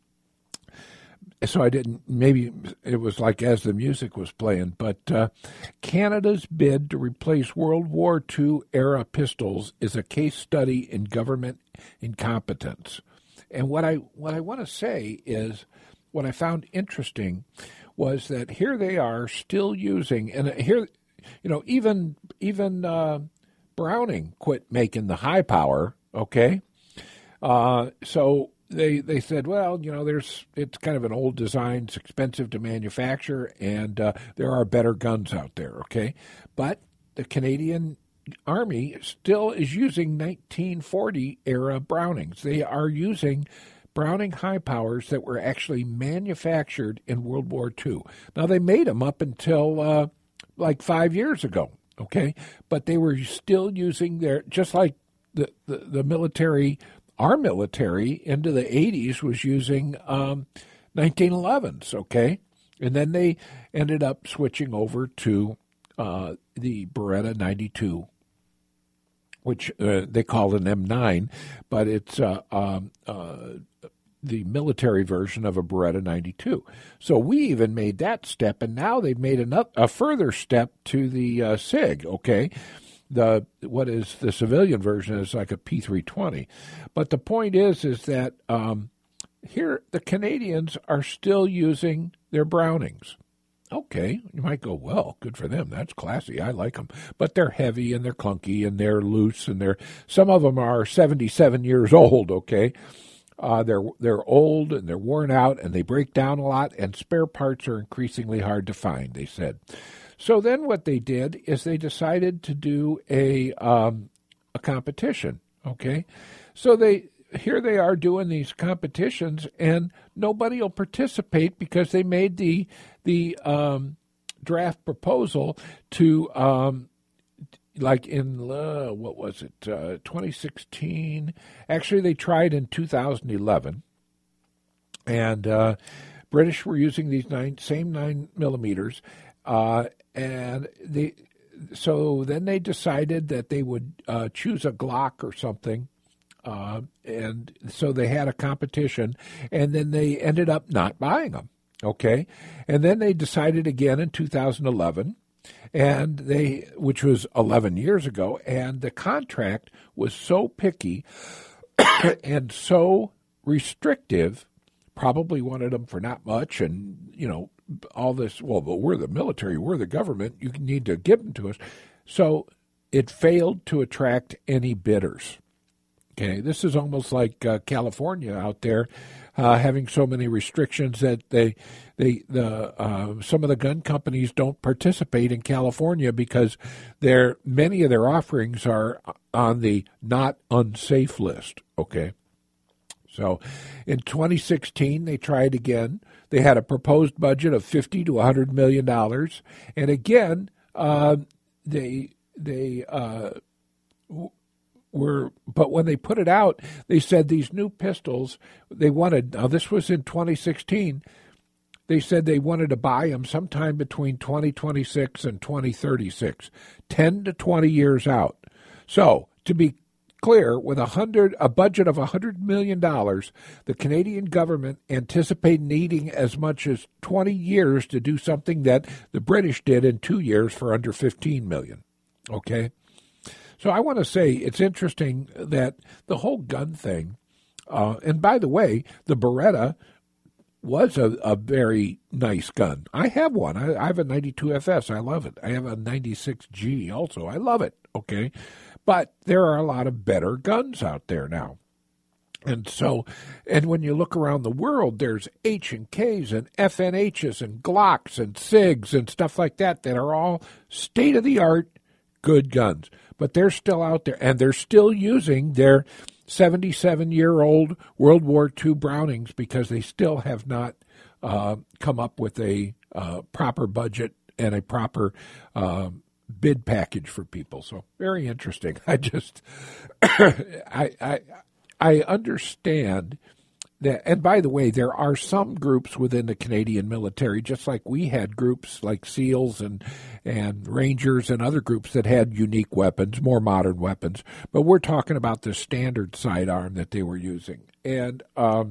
so I didn't, maybe it was like as the music was playing, but uh, Canada's bid to replace World War Two era pistols is a case study in government incompetence. And what I what I want to say is, what I found interesting was that here they are still using, and here, you know, even even uh, Browning quit making the high power. Okay, uh, so they they said, well, you know, there's it's kind of an old design, it's expensive to manufacture, and uh, there are better guns out there. Okay, but the Canadian Army still is using nineteen forty era Brownings. They are using Browning high powers that were actually manufactured in World War Two. Now, they made them up until uh, like five years ago, okay? But they were still using their, just like the, the, the military, our military into the eighties was using um, nineteen elevens, okay? And then they ended up switching over to uh, the Beretta ninety-two, which uh, they call an M nine, but it's uh, um, uh, the military version of a Beretta ninety-two. So we even made that step, and now they've made another, a further step to the uh, SIG, okay? The what is the civilian version is like a P three twenty. But the point is, is that um, here the Canadians are still using their Brownings. Okay, you might go, well, good for them. That's classy. I like them. But they're heavy and they're clunky and they're loose and they're, some of them are seventy-seven years old, okay? Uh, they're they're old and they're worn out and they break down a lot and spare parts are increasingly hard to find, they said. So then what they did is they decided to do a um, a competition, okay? So they here they are doing these competitions, and nobody will participate because they made the the um, draft proposal to, um, like in, uh, what was it, uh, twenty sixteen? Actually, they tried in two thousand eleven, and uh, British were using these nine, same nine millimeters, uh, and they, so then they decided that they would uh, choose a Glock or something, Uh, and so they had a competition, and then they ended up not buying them, okay? And then they decided again in two thousand eleven, and they, which was eleven years ago, and the contract was so picky and so restrictive, probably wanted them for not much, and, you know, all this, well, but we're the military, we're the government, you need to give them to us. So it failed to attract any bidders. Okay, this is almost like uh, California out there uh, having so many restrictions that they, they, the uh, some of the gun companies don't participate in California because their many of their offerings are on the not unsafe list. Okay, so in twenty sixteen they tried again. They had a proposed budget of fifty to a hundred million dollars, and again uh, they they. Uh, Were, but when they put it out, they said these new pistols, they wanted, now this was in twenty sixteen, they said they wanted to buy them sometime between twenty twenty-six and twenty thirty-six, ten to twenty years out. So, to be clear, with a hundred, a budget of one hundred million dollars, the Canadian government anticipated needing as much as twenty years to do something that the British did in two years for under fifteen million dollars. Okay? So I want to say it's interesting that the whole gun thing, uh, and by the way, the Beretta was a, a very nice gun. I have one. I, I have a ninety-two F S. I love it. I have a ninety-six G also. I love it, okay? But there are a lot of better guns out there now. And so, and when you look around the world, there's H and Ks and F N Hs and Glocks and SIGs and stuff like that that are all state-of-the-art good guns. But they're still out there, and they're still using their seventy-seven-year-old World War Two Brownings because they still have not uh, come up with a uh, proper budget and a proper uh, bid package for people. So very interesting. I just, I, I, I understand that, and by the way, there are some groups within the Canadian military, just like we had groups like SEALs and and Rangers and other groups that had unique weapons, more modern weapons. But we're talking about the standard sidearm that they were using. And um,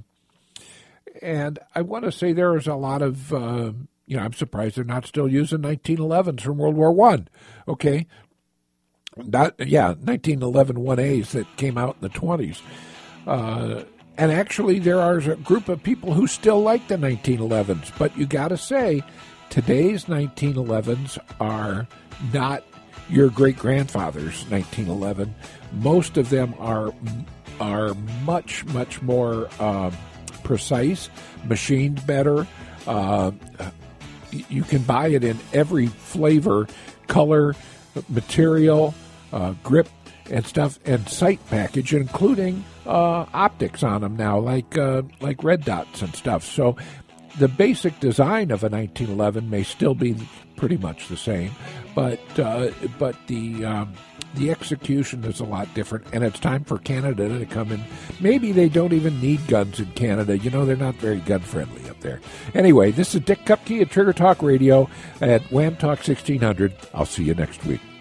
and I want to say there is a lot of, uh, you know, I'm surprised they're not still using nineteen elevens from World War One. Okay, not yeah, nineteen eleven one A's that came out in the twenties. Uh, And actually, there are a group of people who still like the nineteen elevens. But you got to say, today's nineteen elevens are not your great-grandfather's nineteen eleven. Most of them are are much, much more uh, precise, machined better. Uh, you can buy it in every flavor, color, material, uh, grip, and stuff, and sight package, including uh, optics on them now, like uh, like red dots and stuff. So the basic design of a nineteen eleven may still be pretty much the same, but uh, but the um, the execution is a lot different, and it's time for Canada to come in. Maybe they don't even need guns in Canada. You know, they're not very gun-friendly up there. Anyway, this is Dick Kupke at Trigger Talk Radio at Wham Talk sixteen hundred. I'll see you next week.